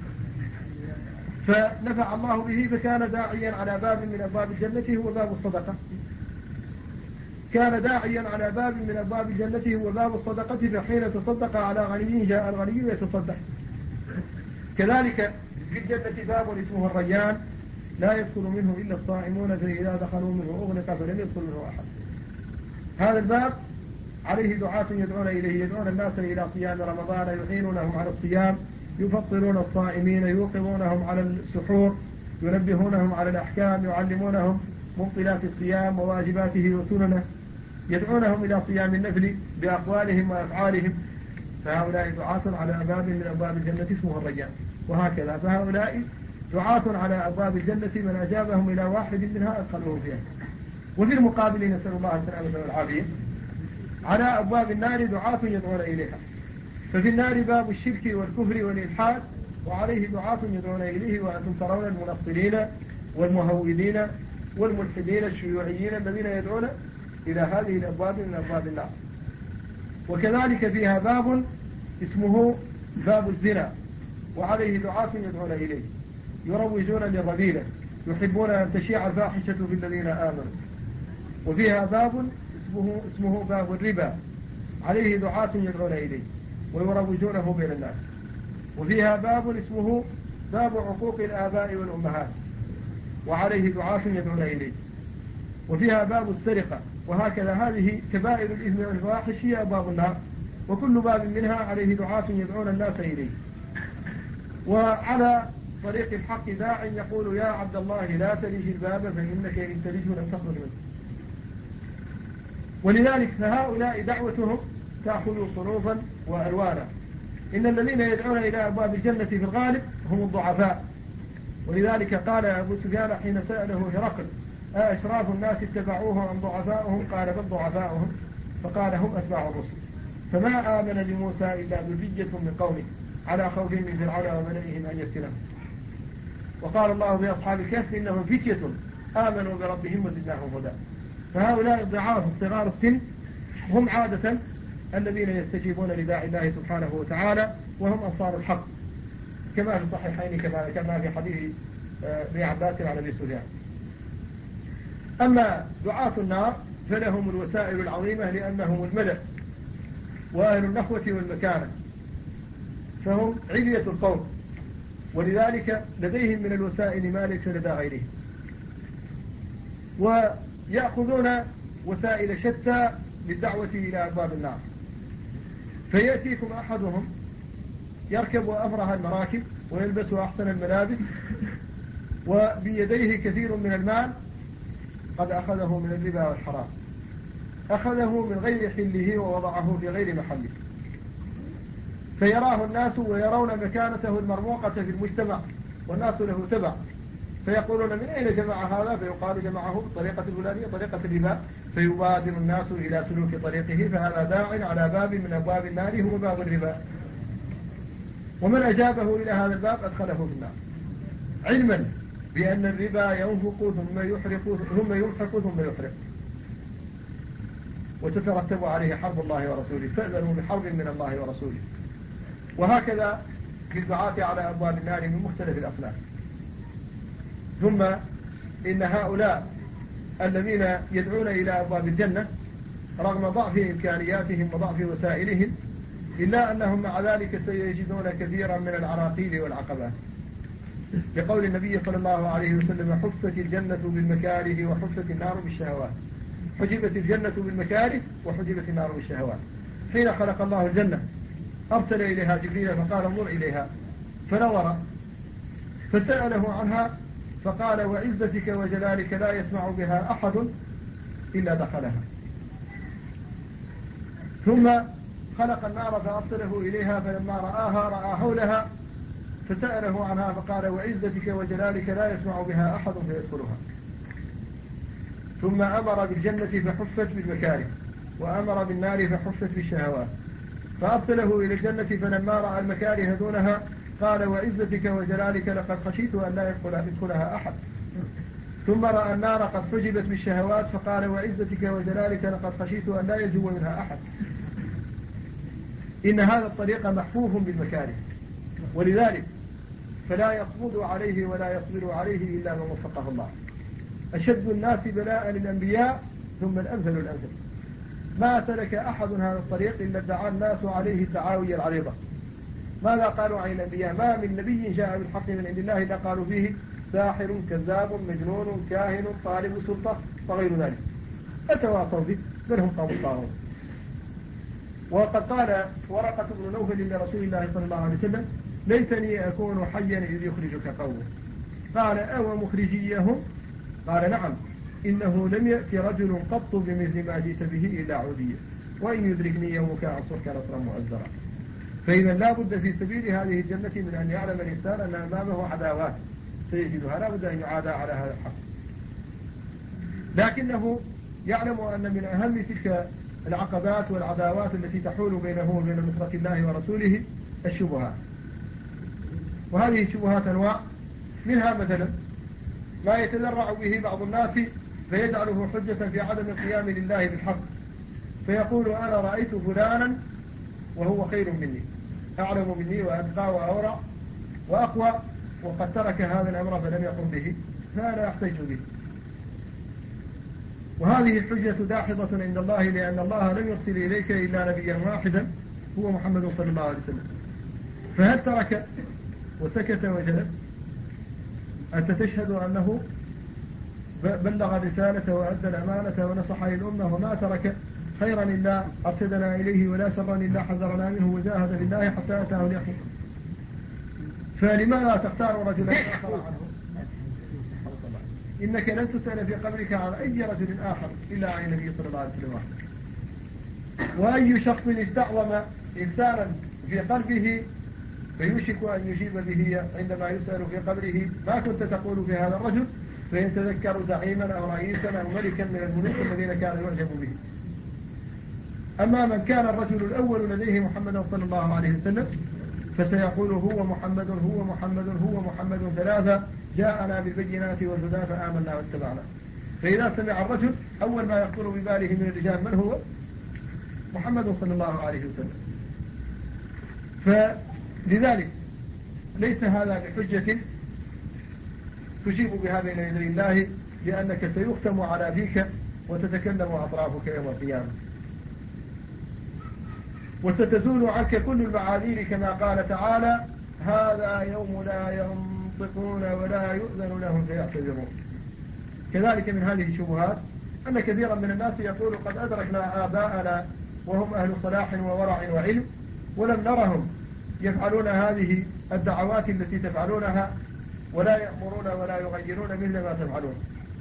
فنفع الله به فكان داعيا على باب من أبواب الجنة هو باب الصدقة، كان داعيا على باب من أبواب الجنة هو باب الصدقة، فحين تصدق على غني جاء الغني يتصدق. كذلك في الجنة باب اسمه الريان لا يدخل منه إلا الصائمون، فإذا دخلوا منه أغلق فلم يدخل منه أحد. هذا الباب عليه دعاة يدعون إليه، يدعون الناس إلى صيام رمضان، يعينونهم على الصيام، يفطرون الصائمين، يوقظونهم على السحور، ينبهونهم على الأحكام، يعلمونهم مبطلات الصيام وواجباته وسننه، يدعونهم إلى صيام النفل بأقوالهم وأفعالهم، فهؤلاء دعاة على باب من أبواب الجنة اسمه الريان. وهكذا فهؤلاء دعاة على أبواب الجنة من أجابهم إلى واحد منها أدخلوه فيها. وفي المقابل نسأل الله السلامة والعافية على أبواب النار دعاة يدعون إليها، ففي النار باب الشرك والكفر والإلحاد، وعليه دعاة يدعون إليه، وأنتم ترون المنصرين والمهودين والملحدين الشيوعيين الذين يدعون إلى هذه الأبواب من أبواب النار. وكذلك فيها باب اسمه باب الزنا، وعليه دعاة يدعون إليه، يروجون للرذيلة، يحبون أن تشيع الفاحشة في الذين آمنوا. وفيها باب اسمه, اسمه باب الربا، عليه دعاة يدعون إليه ويروجونه بين الناس. وفيها باب اسمه باب عقوق الآباء والأمهات، وعليه دعاة يدعون إليه. وفيها باب السرقة. وهكذا هذه كبائر الإثم والفواحش هي أبواب النار، وكل باب منها عليه دعاة يدعون الناس إليه. وعلى طريق الحق داع يقول يا عبد الله لا تلج الباب فإنك إن تلجه لم تخرج منه. ولذلك فهؤلاء دعوتهم تأخذ صنوفا وألوانا. إن الذين يدعون إلى أبواب الجنة في الغالب هم الضعفاء، ولذلك قال أبو سفيان حين سأله هرقل أشراف الناس اتبعوه عن ضعفائهم؟ قال بل ضعفائهم، فقال هم أتباع الرسل. فما آمن لموسى إلا ذرية من قومه على خوف من فرعون وملئهم أن يفتنهم. وقال الله في أصحاب الكهف إنهم فتية آمنوا بربهم وزدناهم هدى. فهؤلاء الضعاف الصغار السن هم عادة الذين يستجيبون لداعي الله سبحانه وتعالى، وهم أنصار الحق، كما في الصحيحين كما كما في حديث ابن عباس عن أبي سفيان. أما دعاة النار فلهم الوسائل العظيمة، لأنهم الملأ وأهل النخوة والمكانة، فهم علية القوم، ولذلك لديهم من الوسائل ما ليس لدى غيرهم، ويأخذون وسائل شتى للدعوة إلى أبواب النار. فيأتيكم أحدهم يركب أفرح المراكب ويلبس أحسن الملابس وبيديه كثير من المال قد أخذه من الربا والحرام، أخذه من غير حله ووضعه في غير محله، فيراه الناس ويرون مكانته المرموقة في المجتمع، والناس له تبع، فيقولون من أين جمع هذا؟ فيقال جمعه بالطريقة الفلانية طريقة الربا، فيبادر الناس إلى سلوك طريقه، فهذا داع على باب من أبواب النار هو باب الربا. ومن أجابه إلى هذا الباب أدخله في النار، علما بأن الربا ينفق ثم يحرق ثم يمحق ثم يحرق، وتترتب عليه حرب الله ورسوله، فأذنوا بحرب من الله ورسوله. وهكذا في الدعاة على أبواب النار من مختلف الأصناف. ثم إن هؤلاء الذين يدعون إلى أبواب الجنة رغم ضعف إمكانياتهم وضعف وسائلهم، إلا أنهم مع ذلك سيجدون كثيرا من العراقيل والعقبات، لقول النبي صلى الله عليه وسلم حفت الجنة بالمكاره وحفت النار بالشهوات. حجبت الجنة بالمكاره وحجبت النار بالشهوات. حين خلق الله الجنة أرسل إليها جبريل فقال انظر إليها، فنظر فسأله عنها فقال وعزتك وجلالك لا يسمع بها أحد إلا دخلها. ثم خلق النار فأرسله إليها، فلما رآها رأى حولها فسأله عنها فقال وعزتك وجلالك لا يسمع بها أحد فيدخلها. ثم أمر بالجنة فحفت بالمكاره، وأمر بالنار فحفت بالشهوات، فأرسله إلى الجنة فلما رأى المكاره دونها قال وعزتك وجلالك لقد خشيت أن لا يدخلها أحد. ثم رأى النار قد حجبت بالشهوات فقال وعزتك وجلالك لقد خشيت أن لا يجو منها أحد. إن هذا الطريق محفوف بالمكاره، ولذلك فلا يصمد عليه ولا يصبر عليه إلا من وفقه الله. أشد الناس بلاء للأنبياء ثم الأمثل الأمثل. ما سلك أحد هذا الطريق إلا ادعى الناس عليه الدعاوي العريضة. ماذا قالوا عن الأنبياء؟ ما من نبي جاء بالحق من عند الله إلا قالوا فيه ساحر كذاب مجنون كاهن طالب سلطة وغير ذلك، أتواصوا به بل هم قوم طاغون. وقد قال ورقة بن نوفل لرسول الله صلى الله عليه وسلم ليتني أكون حيا إذ يخرجك قومه. قال أو مخرجيهم؟ قال نعم، إنه لم يأتي رجل قط بمثل ما جئت به إلا عودية، وإن يدركني يومك أعصرك نصرا مؤزرا. فإذا لا بد في سبيل هذه الجنة من أن يعلم الإنسان أن أمامه عداوات سيجدها، لا بد أن يعادى على هذا الحق، لكنه يعلم أن من أهم تلك العقبات والعداوات التي تحول بينه وبين نصرة الله ورسوله الشبهات. وهذه الشبهات أنواع، منها مثلا ما يتذرع به بعض الناس فيجعله حجة في عدم القيام لله بالحق، فيقول أنا رأيت فلانا وهو خير مني، أعلم مني وأتقى وأورع وأقوى، وقد ترك هذا الأمر فلم يقم به فأنا أحتج به. وهذه الحجة داحضة عند الله، لأن الله لم يرسل إليك إلا نبيا واحدا هو محمد صلى الله عليه وسلم. فهل ترك وسكت وجلس؟ أنت تشهد أنه بلغ الرسالة وأدى الأمانة ونصح للأمة وما ترك خيرا إلا أرشدنا إليه ولا شرا إلا حذرنا منه وجاهد لله حتى أتاه اليقين. فلماذا تختار رجلا آخر عنه؟ إنك لن تسأل في قبرك عن أي رجل آخر إلا عن النبي صلى الله عليه وسلم. وأي شخص استعظم إنسانا في قلبه فيوشك أن يجيب به عندما يسأل في قبره ما كنت تقول في هذا الرجل، فيتذكر زعيما أو رئيسا أو ملكا من الملوك الذين كان يعجب به. أما من كان الرجل الأول لديه محمد صلى الله عليه وسلم فسيقول هو محمد هو محمد هو محمد ثلاثة جاءنا بالبينات والهدى فآمنا واتبعنا. فإذا سمع الرجل أول ما يخطر بباله من الرجال من هو؟ محمد صلى الله عليه وسلم. فلذلك ليس هذا بحجة تجيب بها بين يدي الله، لأنك سيختم على فيك وتتكلم أطرافك يوم القيامة، وستزول عنك كل المعاذير كما قال تعالى هذا يوم لا ينطقون ولا يؤذن لهم فيعتذرون. كذلك من هذه الشبهات أن كثيرا من الناس يقول قد أدركنا آباءنا وهم أهل صلاح وورع وعلم ولم نرهم يفعلون هذه الدعوات التي تفعلونها ولا يأمرون ولا يغيرون مثل ما تفعلون.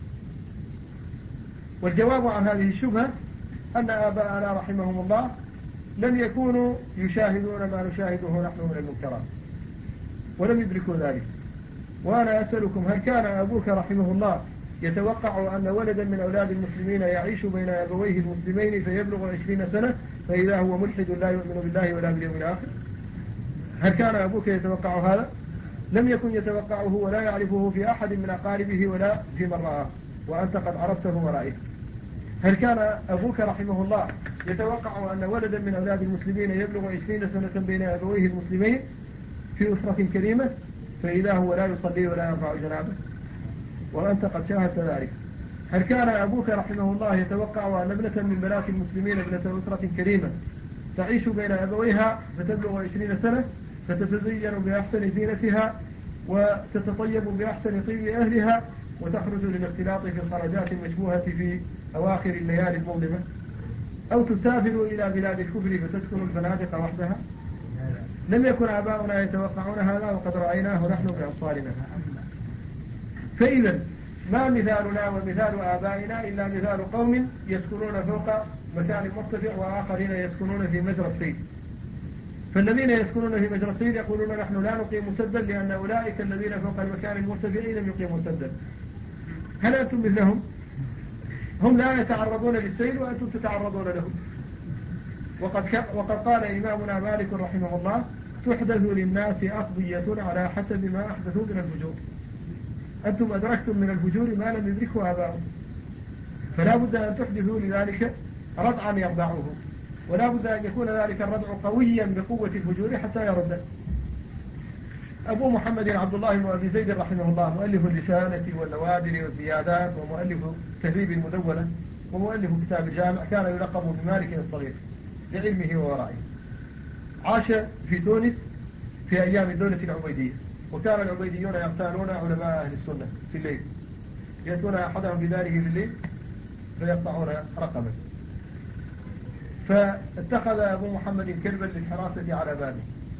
والجواب عن هذه الشبهة أن آباءنا رحمهم الله لم يكونوا يشاهدون ما نشاهده نحن من المنكرات ولم يدركوا ذلك. وأنا أسألكم هل كان أبوك رحمه الله يتوقع أن ولدا من أولاد المسلمين يعيش بين أبويه المسلمين فيبلغ عشرين سنة فإذا هو ملحد لا يؤمن بالله ولا باليوم الآخر؟ هل كان أبوك يتوقع هذا؟ لم يكن يتوقعه ولا يعرفه في أحد من أقاربه ولا في من رآه، وأنت قد عرفته ورأيته. هل كان أبوك رحمه الله يتوقع أن ولدا من أولاد المسلمين يبلغ عشرين سنة بين أبويه المسلمين في أسرة كريمة فإذا هو لا يصلي ولا يرفع جنابه، وأنت قد شاهدت ذلك؟ هل كان أبوك رحمه الله يتوقع أن ابنة من بنات المسلمين ابنة أسرة كريمة تعيش بين أبويها فتبلغ عشرين سنة فتتزين بأحسن زينتها وتتطيب بأحسن طيب أهلها وتخرج للاختلاط في الخرجات المشبوهة في أواخر الليالي المظلمة، أو تسافر إلى بلاد الكفر فتسكن الفنادق وحدها؟ لم يكن آباؤنا يتوقعون هذا وقد رأيناه نحن بأبصارنا. فإذا ما مثالنا ومثال آبائنا إلا مثال قوم يسكنون فوق مكان مرتفع وآخرين يسكنون في مجرى السيل. فالذين يسكنون في مجرى السيل يقولون نحن لا نقيم سدا لأن أولئك الذين فوق المكان المرتفع لم يقيموا سدا. هل أنتم مثلهم؟ هم لا يتعرضون للسيل وأنتم تتعرضون لهم. وقد, وقد قال إمامنا مالك رحمه الله: تحدث للناس أقضية على حسب ما أحدثوا من الفجور. أنتم أدركتم من الفجور ما لم يدركه آباؤهم، فلا بد أن تحدثوا لذلك ردعا يردعوه، ولا بد أن يكون ذلك الردع قويا بقوة الفجور حتى يرد. أبو محمد عبد الله بن أبي زيد رحمه الله مؤلف الرسالة والنوادر والزيادات، ومؤلف تهذيب المدونة، ومؤلف كتاب الجامع، كان يلقب بمالك الصغير لعلمه وورائه. عاش في تونس في أيام الدولة العبيدية، وكان العبيديون يغتالون علماء أهل السنة في الليل، يأتون أحدهم بداره في الليل فيقطعون رقبه. فاتخذ أبو محمد كلبا للحراسة على بابه،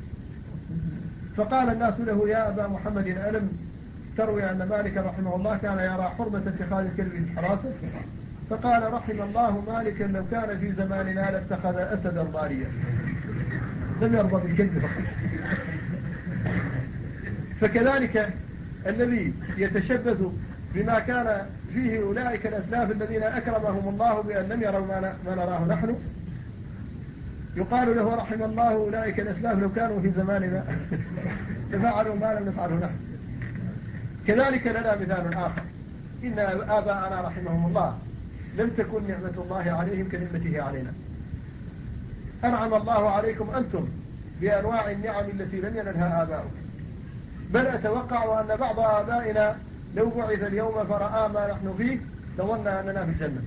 فقال الناس له: يا أبا محمد، ألم تروي أن مالك رحمه الله كان يرى حرمة اتخاذ الكلب للحراسة؟ فقال: رحم الله مالكا، لو كان في زماننا لاتخذ أسدا ضاريا. لم يرضى بالكلب فقط. فكذلك الذي يتشبث بما كان فيه أولئك الأسلاف الذين أكرمهم الله بأن لم يروا ما نراه نحن، يقال له: رحم الله أولئك الأسلاف لو كانوا في زماننا لفعلوا ما لم نفعله نحن. كذلك لنا مثال آخر: إن آباءنا رحمهم الله لم تكن نعمة الله عليهم كنعمته علينا. أنعم الله عليكم أنتم بأنواع النعم التي لم ينلها آباؤكم، بل أتوقع أن بعض آبائنا لو بعث اليوم فرأى ما نحن فيه لظن أننا في الجنة.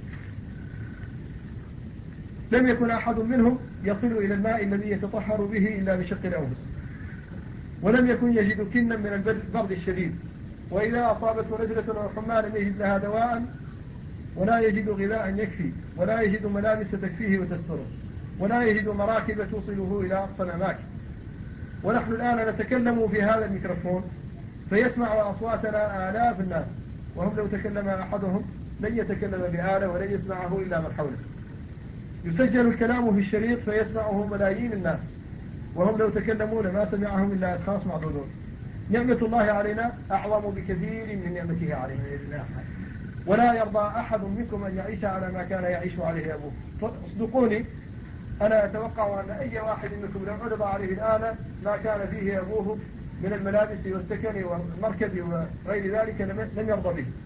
لم يكن أحد منهم يصل إلى الماء الذي يتطهر به إلا بشق الأنفس، ولم يكن يجد كنا من البرد الشديد، وإذا أصابته نزلة أو حمى لم يجد لها دواء، ولا يجد غذاء يكفي، ولا يجد ملابس تكفيه وتستره، ولا يجد مراكب توصله إلى أقصى الأماكن. ونحن الآن نتكلم في هذا الميكروفون فيسمع أصواتنا آلاف الناس، وهم لو تكلم أحدهم لن يتكلم بآلة ولن يسمعه إلا من حوله. يسجل الكلام في الشريط فيسمعه ملايين الناس، وهم لو تكلموا لما سمعهم إلا أشخاص معدودون. نعمة الله علينا أعظم بكثير من نعمته علينا، ولا يرضى أحد منكم أن يعيش على ما كان يعيش عليه أبوه. فاصدقوني، أنا أتوقع أن أي واحد منكم لو عرض عليه الآن ما كان فيه أبوه من الملابس والسكن والمركب وغير ذلك لم يرضى به.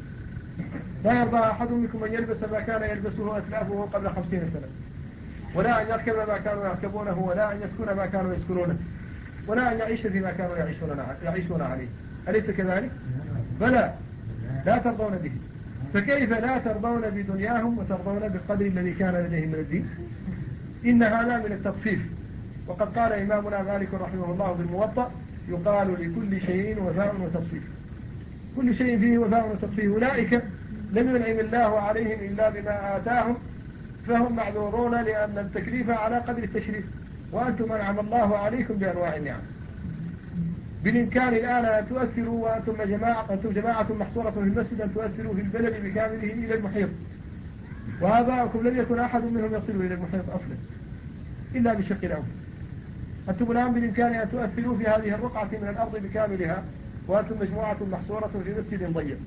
لا يرضى أحد منكم أن يلبس ما كان يلبسه أسلافه قبل خمسين سنة، ولا أن يركب ما كانوا يركبونه، ولا أن يسكن ما كانوا يسكنونه، ولا أن يعيش فيما كانوا يعيشون عليه. أليس كذلك؟ بلى، لا ترضون به. فكيف لا ترضون بدنياهم وترضون بالقدر الذي كان لديهم من الدين؟ إن هذا من التطفيف. وقد قال إمامنا مالك رحمه الله بالموطأ: يقال لكل شيء وفاء وتطفيف. كل شيء فيه وفاء وتطفيف. أولئك لم ينعم الله عليهم إلا بما آتاهم، فهم معذورون لأن التكليف على قدر التشريف، وأنتم أنعم الله عليكم بأنواع النعم. بالإمكان الآن أن تؤثروا، وأنتم جماعة, أنتم جماعة محصورة في المسجد، أن تؤثروا في البلد بكامله إلى المحيط، وآباؤكم لم يكن أحد منهم يصل إلى المحيط أصلا إلا بشق الأنفس. أنتم الآن بالإمكان أن تؤثروا في هذه الرقعة من الأرض بكاملها، وأنتم مجموعة محصورة في مسجد ضيق،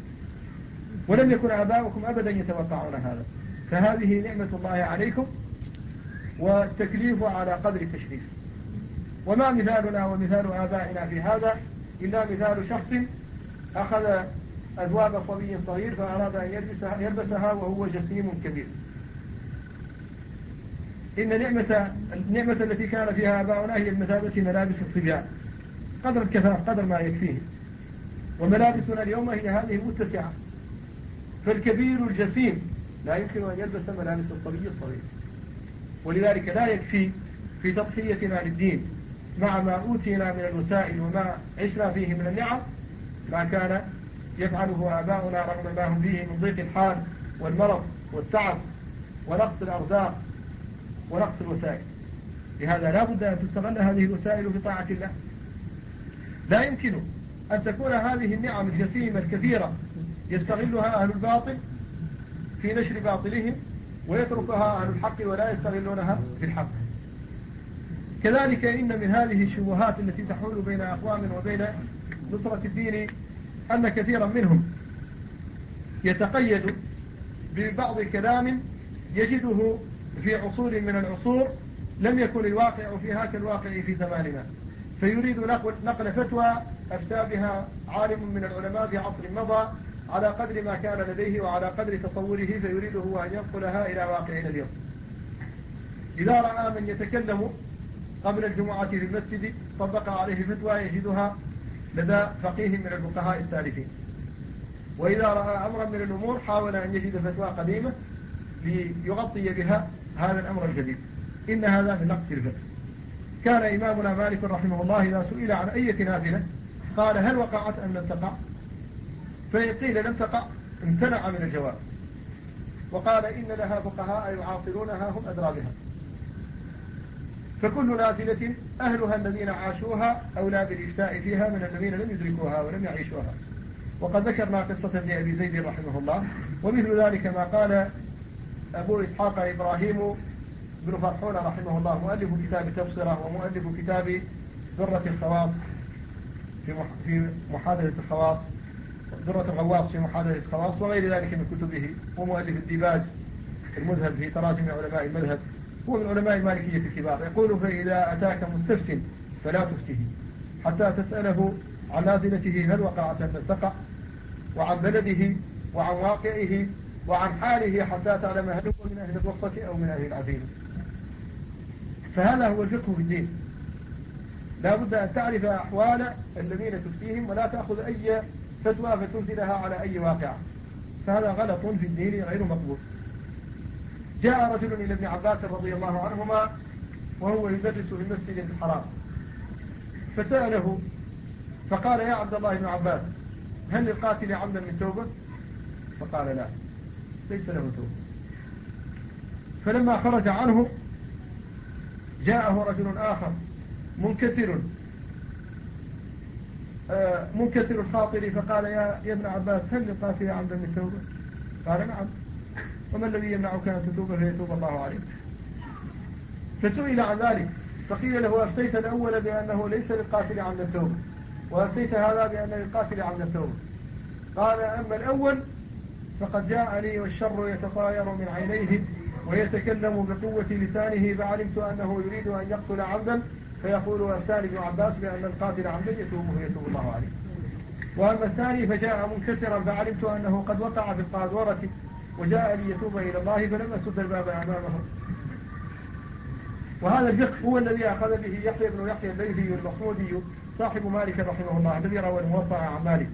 ولم يكن آباؤكم أبدا يتوقعون هذا. فهذه نعمة الله عليكم، والتكليف على قدر التشريف. وما مثالنا ومثال آبائنا في هذا إلا مثال شخص أخذ أثواب صبي صغير فأراد أن يلبسها, يلبسها وهو جسيم كبير. إن نعمة النعمة التي كان فيها آباؤنا هي بمثابة ملابس الصبيان، قدر الكفاف، قدر ما يكفيه. وملابسنا اليوم هي هذه المتسعة. فالكبير الجسيم لا يمكن أن يلبس ملابس الصبي الصغير، ولذلك لا يكفي في تضحيتنا للدين مع ما أوتينا من الوسائل وما عشنا فيه من النعم ما كان يفعله آباؤنا رغم ما هم فيه من ضيق الحال والمرض والتعب ونقص الأرزاق ونقص الوسائل. لهذا لا بد أن تستغل هذه الوسائل بطاعة الله. لا يمكن أن تكون هذه النعم الجسيمة الكثيرة يستغلها أهل الباطل في نشر باطلهم، ويتركها أهل الحق ولا يستغلونها في الحق. كذلك إن من هذه الشبهات التي تحول بين أقوام وبين نصرة الدين أن كثيرا منهم يتقيد ببعض كلام يجده في عصور من العصور لم يكن الواقع فيها كالواقع في زماننا، فيريد نقل فتوى أفتى بها عالم من العلماء في عصر مضى على قدر ما كان لديه وعلى قدر تصوره، فيريد هو أن ينقلها إلى واقعنا اليوم. إذا رأى من يتكلم قبل الجمعة في المسجد طبق عليه فتوى يجدها لدى فقيه من الفقهاء السالفين، وإذا رأى أمرا من الأمور حاول أن يجد فتوى قديمة ليغطي بها هذا الأمر الجديد. إن هذا من نقص الفقه. كان إمامنا مالك رحمه الله إذا سئل عن أي نافلة قال هل وقعت أم لم تقع؟ فقيل لم تقع امتنع من الجواب، وقال إن لها فقهاء يعاصرونها هم أدرى بها، فكل نازلة أهلها الذين عاشوها أولى بالإفتاء فيها من الذين لم يدركوها ولم يعيشوها. وقد ذكرنا قصة ابن أبي زيد رحمه الله، ومثل ذلك ما قال أبو إسحاق إبراهيم بن فرحون رحمه الله مؤلف كتاب تبصرة ومؤلف كتاب ذرة الخواص في محادثة الخواص، ذرة الغواص في محادثة الخواص، وغير ذلك من كتبه، ومؤلف الديباج المذهب في تراجم علماء المذهب، هو من علماء المالكية الكبار. يقول فإذا أتاك مستفت فلا تفته حتى تسأله عن نازلته هل وقعت أم لم تقع، وعن بلده وعن واقعه وعن حاله، حتى تعلم هل هو من أهل الرخصة أو من أهل العزيمة. فهذا هو الفقه في الدين، لا بد أن تعرف أحوال الذين تفتيهم ولا تأخذ أي فتوى فتنزلها على أي واقع، فهذا غلط في الدين غير مقبول. جاء رجل إلى ابن عباس رضي الله عنهما وهو يدرس في المسجد الحرام، فسأله فقال يا عبد الله بن عباس هل للقاتل عمدا من توبة؟ فقال لا، ليس له توبة. فلما خرج عنه جاءه رجل آخر منكسر آه منكسر الخاطر، فقال يا, يا ابن عباس هل للقاتل عمدا من توبة؟ قال نعم، وما الذي يمنعك أن تتوب فيتوب الله عليك؟ فسئل عن ذلك فقيل له أفتيت الأول بأنه ليس للقاتل عمد التوبة، وأفتيت هذا بأن للقاتل عمد التوبة. قال أما الأول فقد جاءني والشر يتطاير من عينيه ويتكلم بقوة لسانه، فعلمت أنه يريد أن يقتل عمدا، فيقول أفتاني ابن عباس بأن القاتل عمدا يتوب ويتوب الله عليه. وأما الثاني فجاء منكسرا فعلمت أنه قد وقع في القاذورة وجاء ليتوب إلى الله فلم أسد الباب أمامه. وهذا الفقه هو الذي أخذ به يحيى بن يحيى الليثي المصمودي صاحب مالك رحمه الله الذي روى الموطأ عن مالك،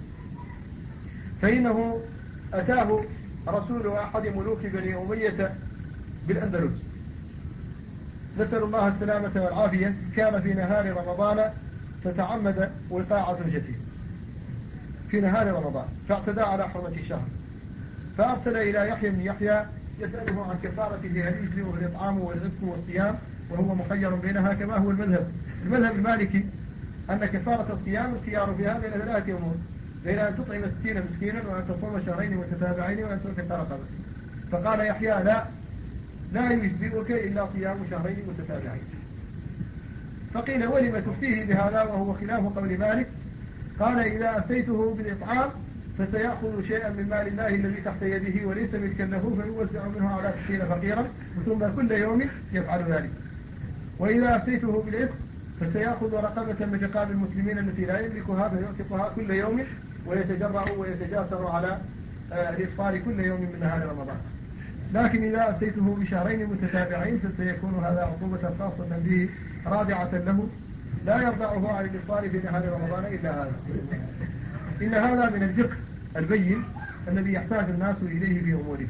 فإنه أتاه رسول أحد ملوك بني أمية بالأندلس، نسأل الله السلامة والعافية، كان في نهار رمضان فتعمد وقاع زوجته في نهار رمضان فاعتدى على حرمة الشهر، فأرسل إلى يحيى بن يحيى يسأله عن كفارته هل يجزئه الإطعام والعتق والصيام، وهو مخير بينها كما هو المذهب المذهب المالكي أن كفارة الصيام الخيار فيها بين ثلاثة أمور، بين أن تطعم ستين مسكينا وأن تصوم شهرين متتابعين وأن تعتق رقبة. فقال يحيى لا لا يجزئك إلا صيام شهرين متتابعين. فقيل ولم تفتيه بهذا وهو خلاف قول مالك؟ قال إذا أفتيته بالإطعام فسيأخذ شيئا من مال الله الذي تحت يده وليس ملكا له فيوزع منه على ستين فقيرا ثم كل يوم يفعل ذلك. وإذا أفتيته بالعتق فسيأخذ رقبة من رقاب المسلمين التي لا يملكها فيعتقها كل يوم ويتجرع ويتجاسر على الإفطار كل يوم من نهار رمضان. لكن إذا أفتيته بشهرين متتابعين فسيكون هذا عقوبة خاصة به رادعة له لا يرضعه عن الإفطار في نهار رمضان إلا هذا. إن هذا من الفقه البين الذي يحتاج الناس إليه في أمورهم.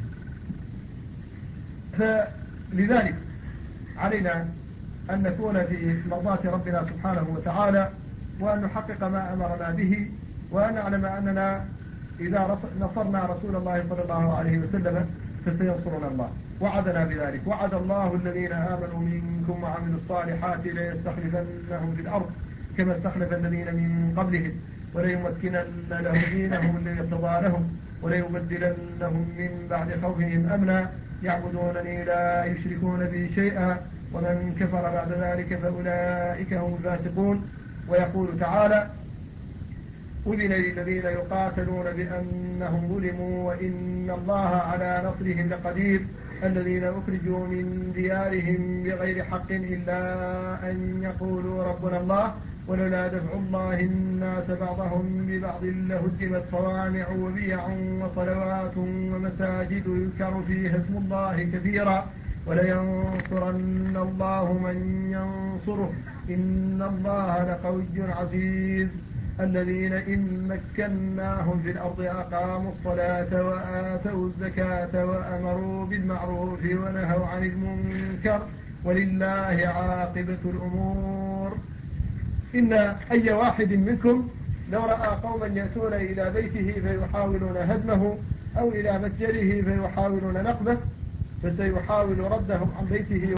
فلذلك علينا أن نكون في مرضاة ربنا سبحانه وتعالى، وأن نحقق ما أمرنا به، وأن نعلم أننا إذا نصرنا رسول الله صلى الله عليه وسلم فسينصرنا الله، وعدنا بذلك. وعد الله الذين آمنوا منكم وعملوا الصالحات ليستخلفنهم في الأرض كما استخلف الذين من قبلهم وليمكنن لهم دينهم الذي ارتضى لهم وليبدلنهم من بعد خوفهم أمنا يعبدونني لا يشركون بي شيئا ومن كفر بعد ذلك فأولئك هم الفاسقون. ويقول تعالى أذن للذين يقاتلون بأنهم ظلموا وإن الله على نصرهم لقدير الذين أخرجوا من ديارهم بغير حق إلا أن يقولوا ربنا الله ولولا دفع الله الناس بعضهم ببعض لهدمت صوامع وبيع وصلوات ومساجد يذكر فيها اسم الله كثيرا ولينصرن الله من ينصره إن الله لقوي عزيز الذين إن مكناهم في الأرض أقاموا الصلاة وآتوا الزكاة وأمروا بالمعروف ونهوا عن المنكر ولله عاقبة الأمور. إن أي واحد منكم لو رأى قوما يأتون إلى بيته فيحاولون هدمه أو إلى متجره فيحاولون نقبه فسيحاول ردهم عن بيته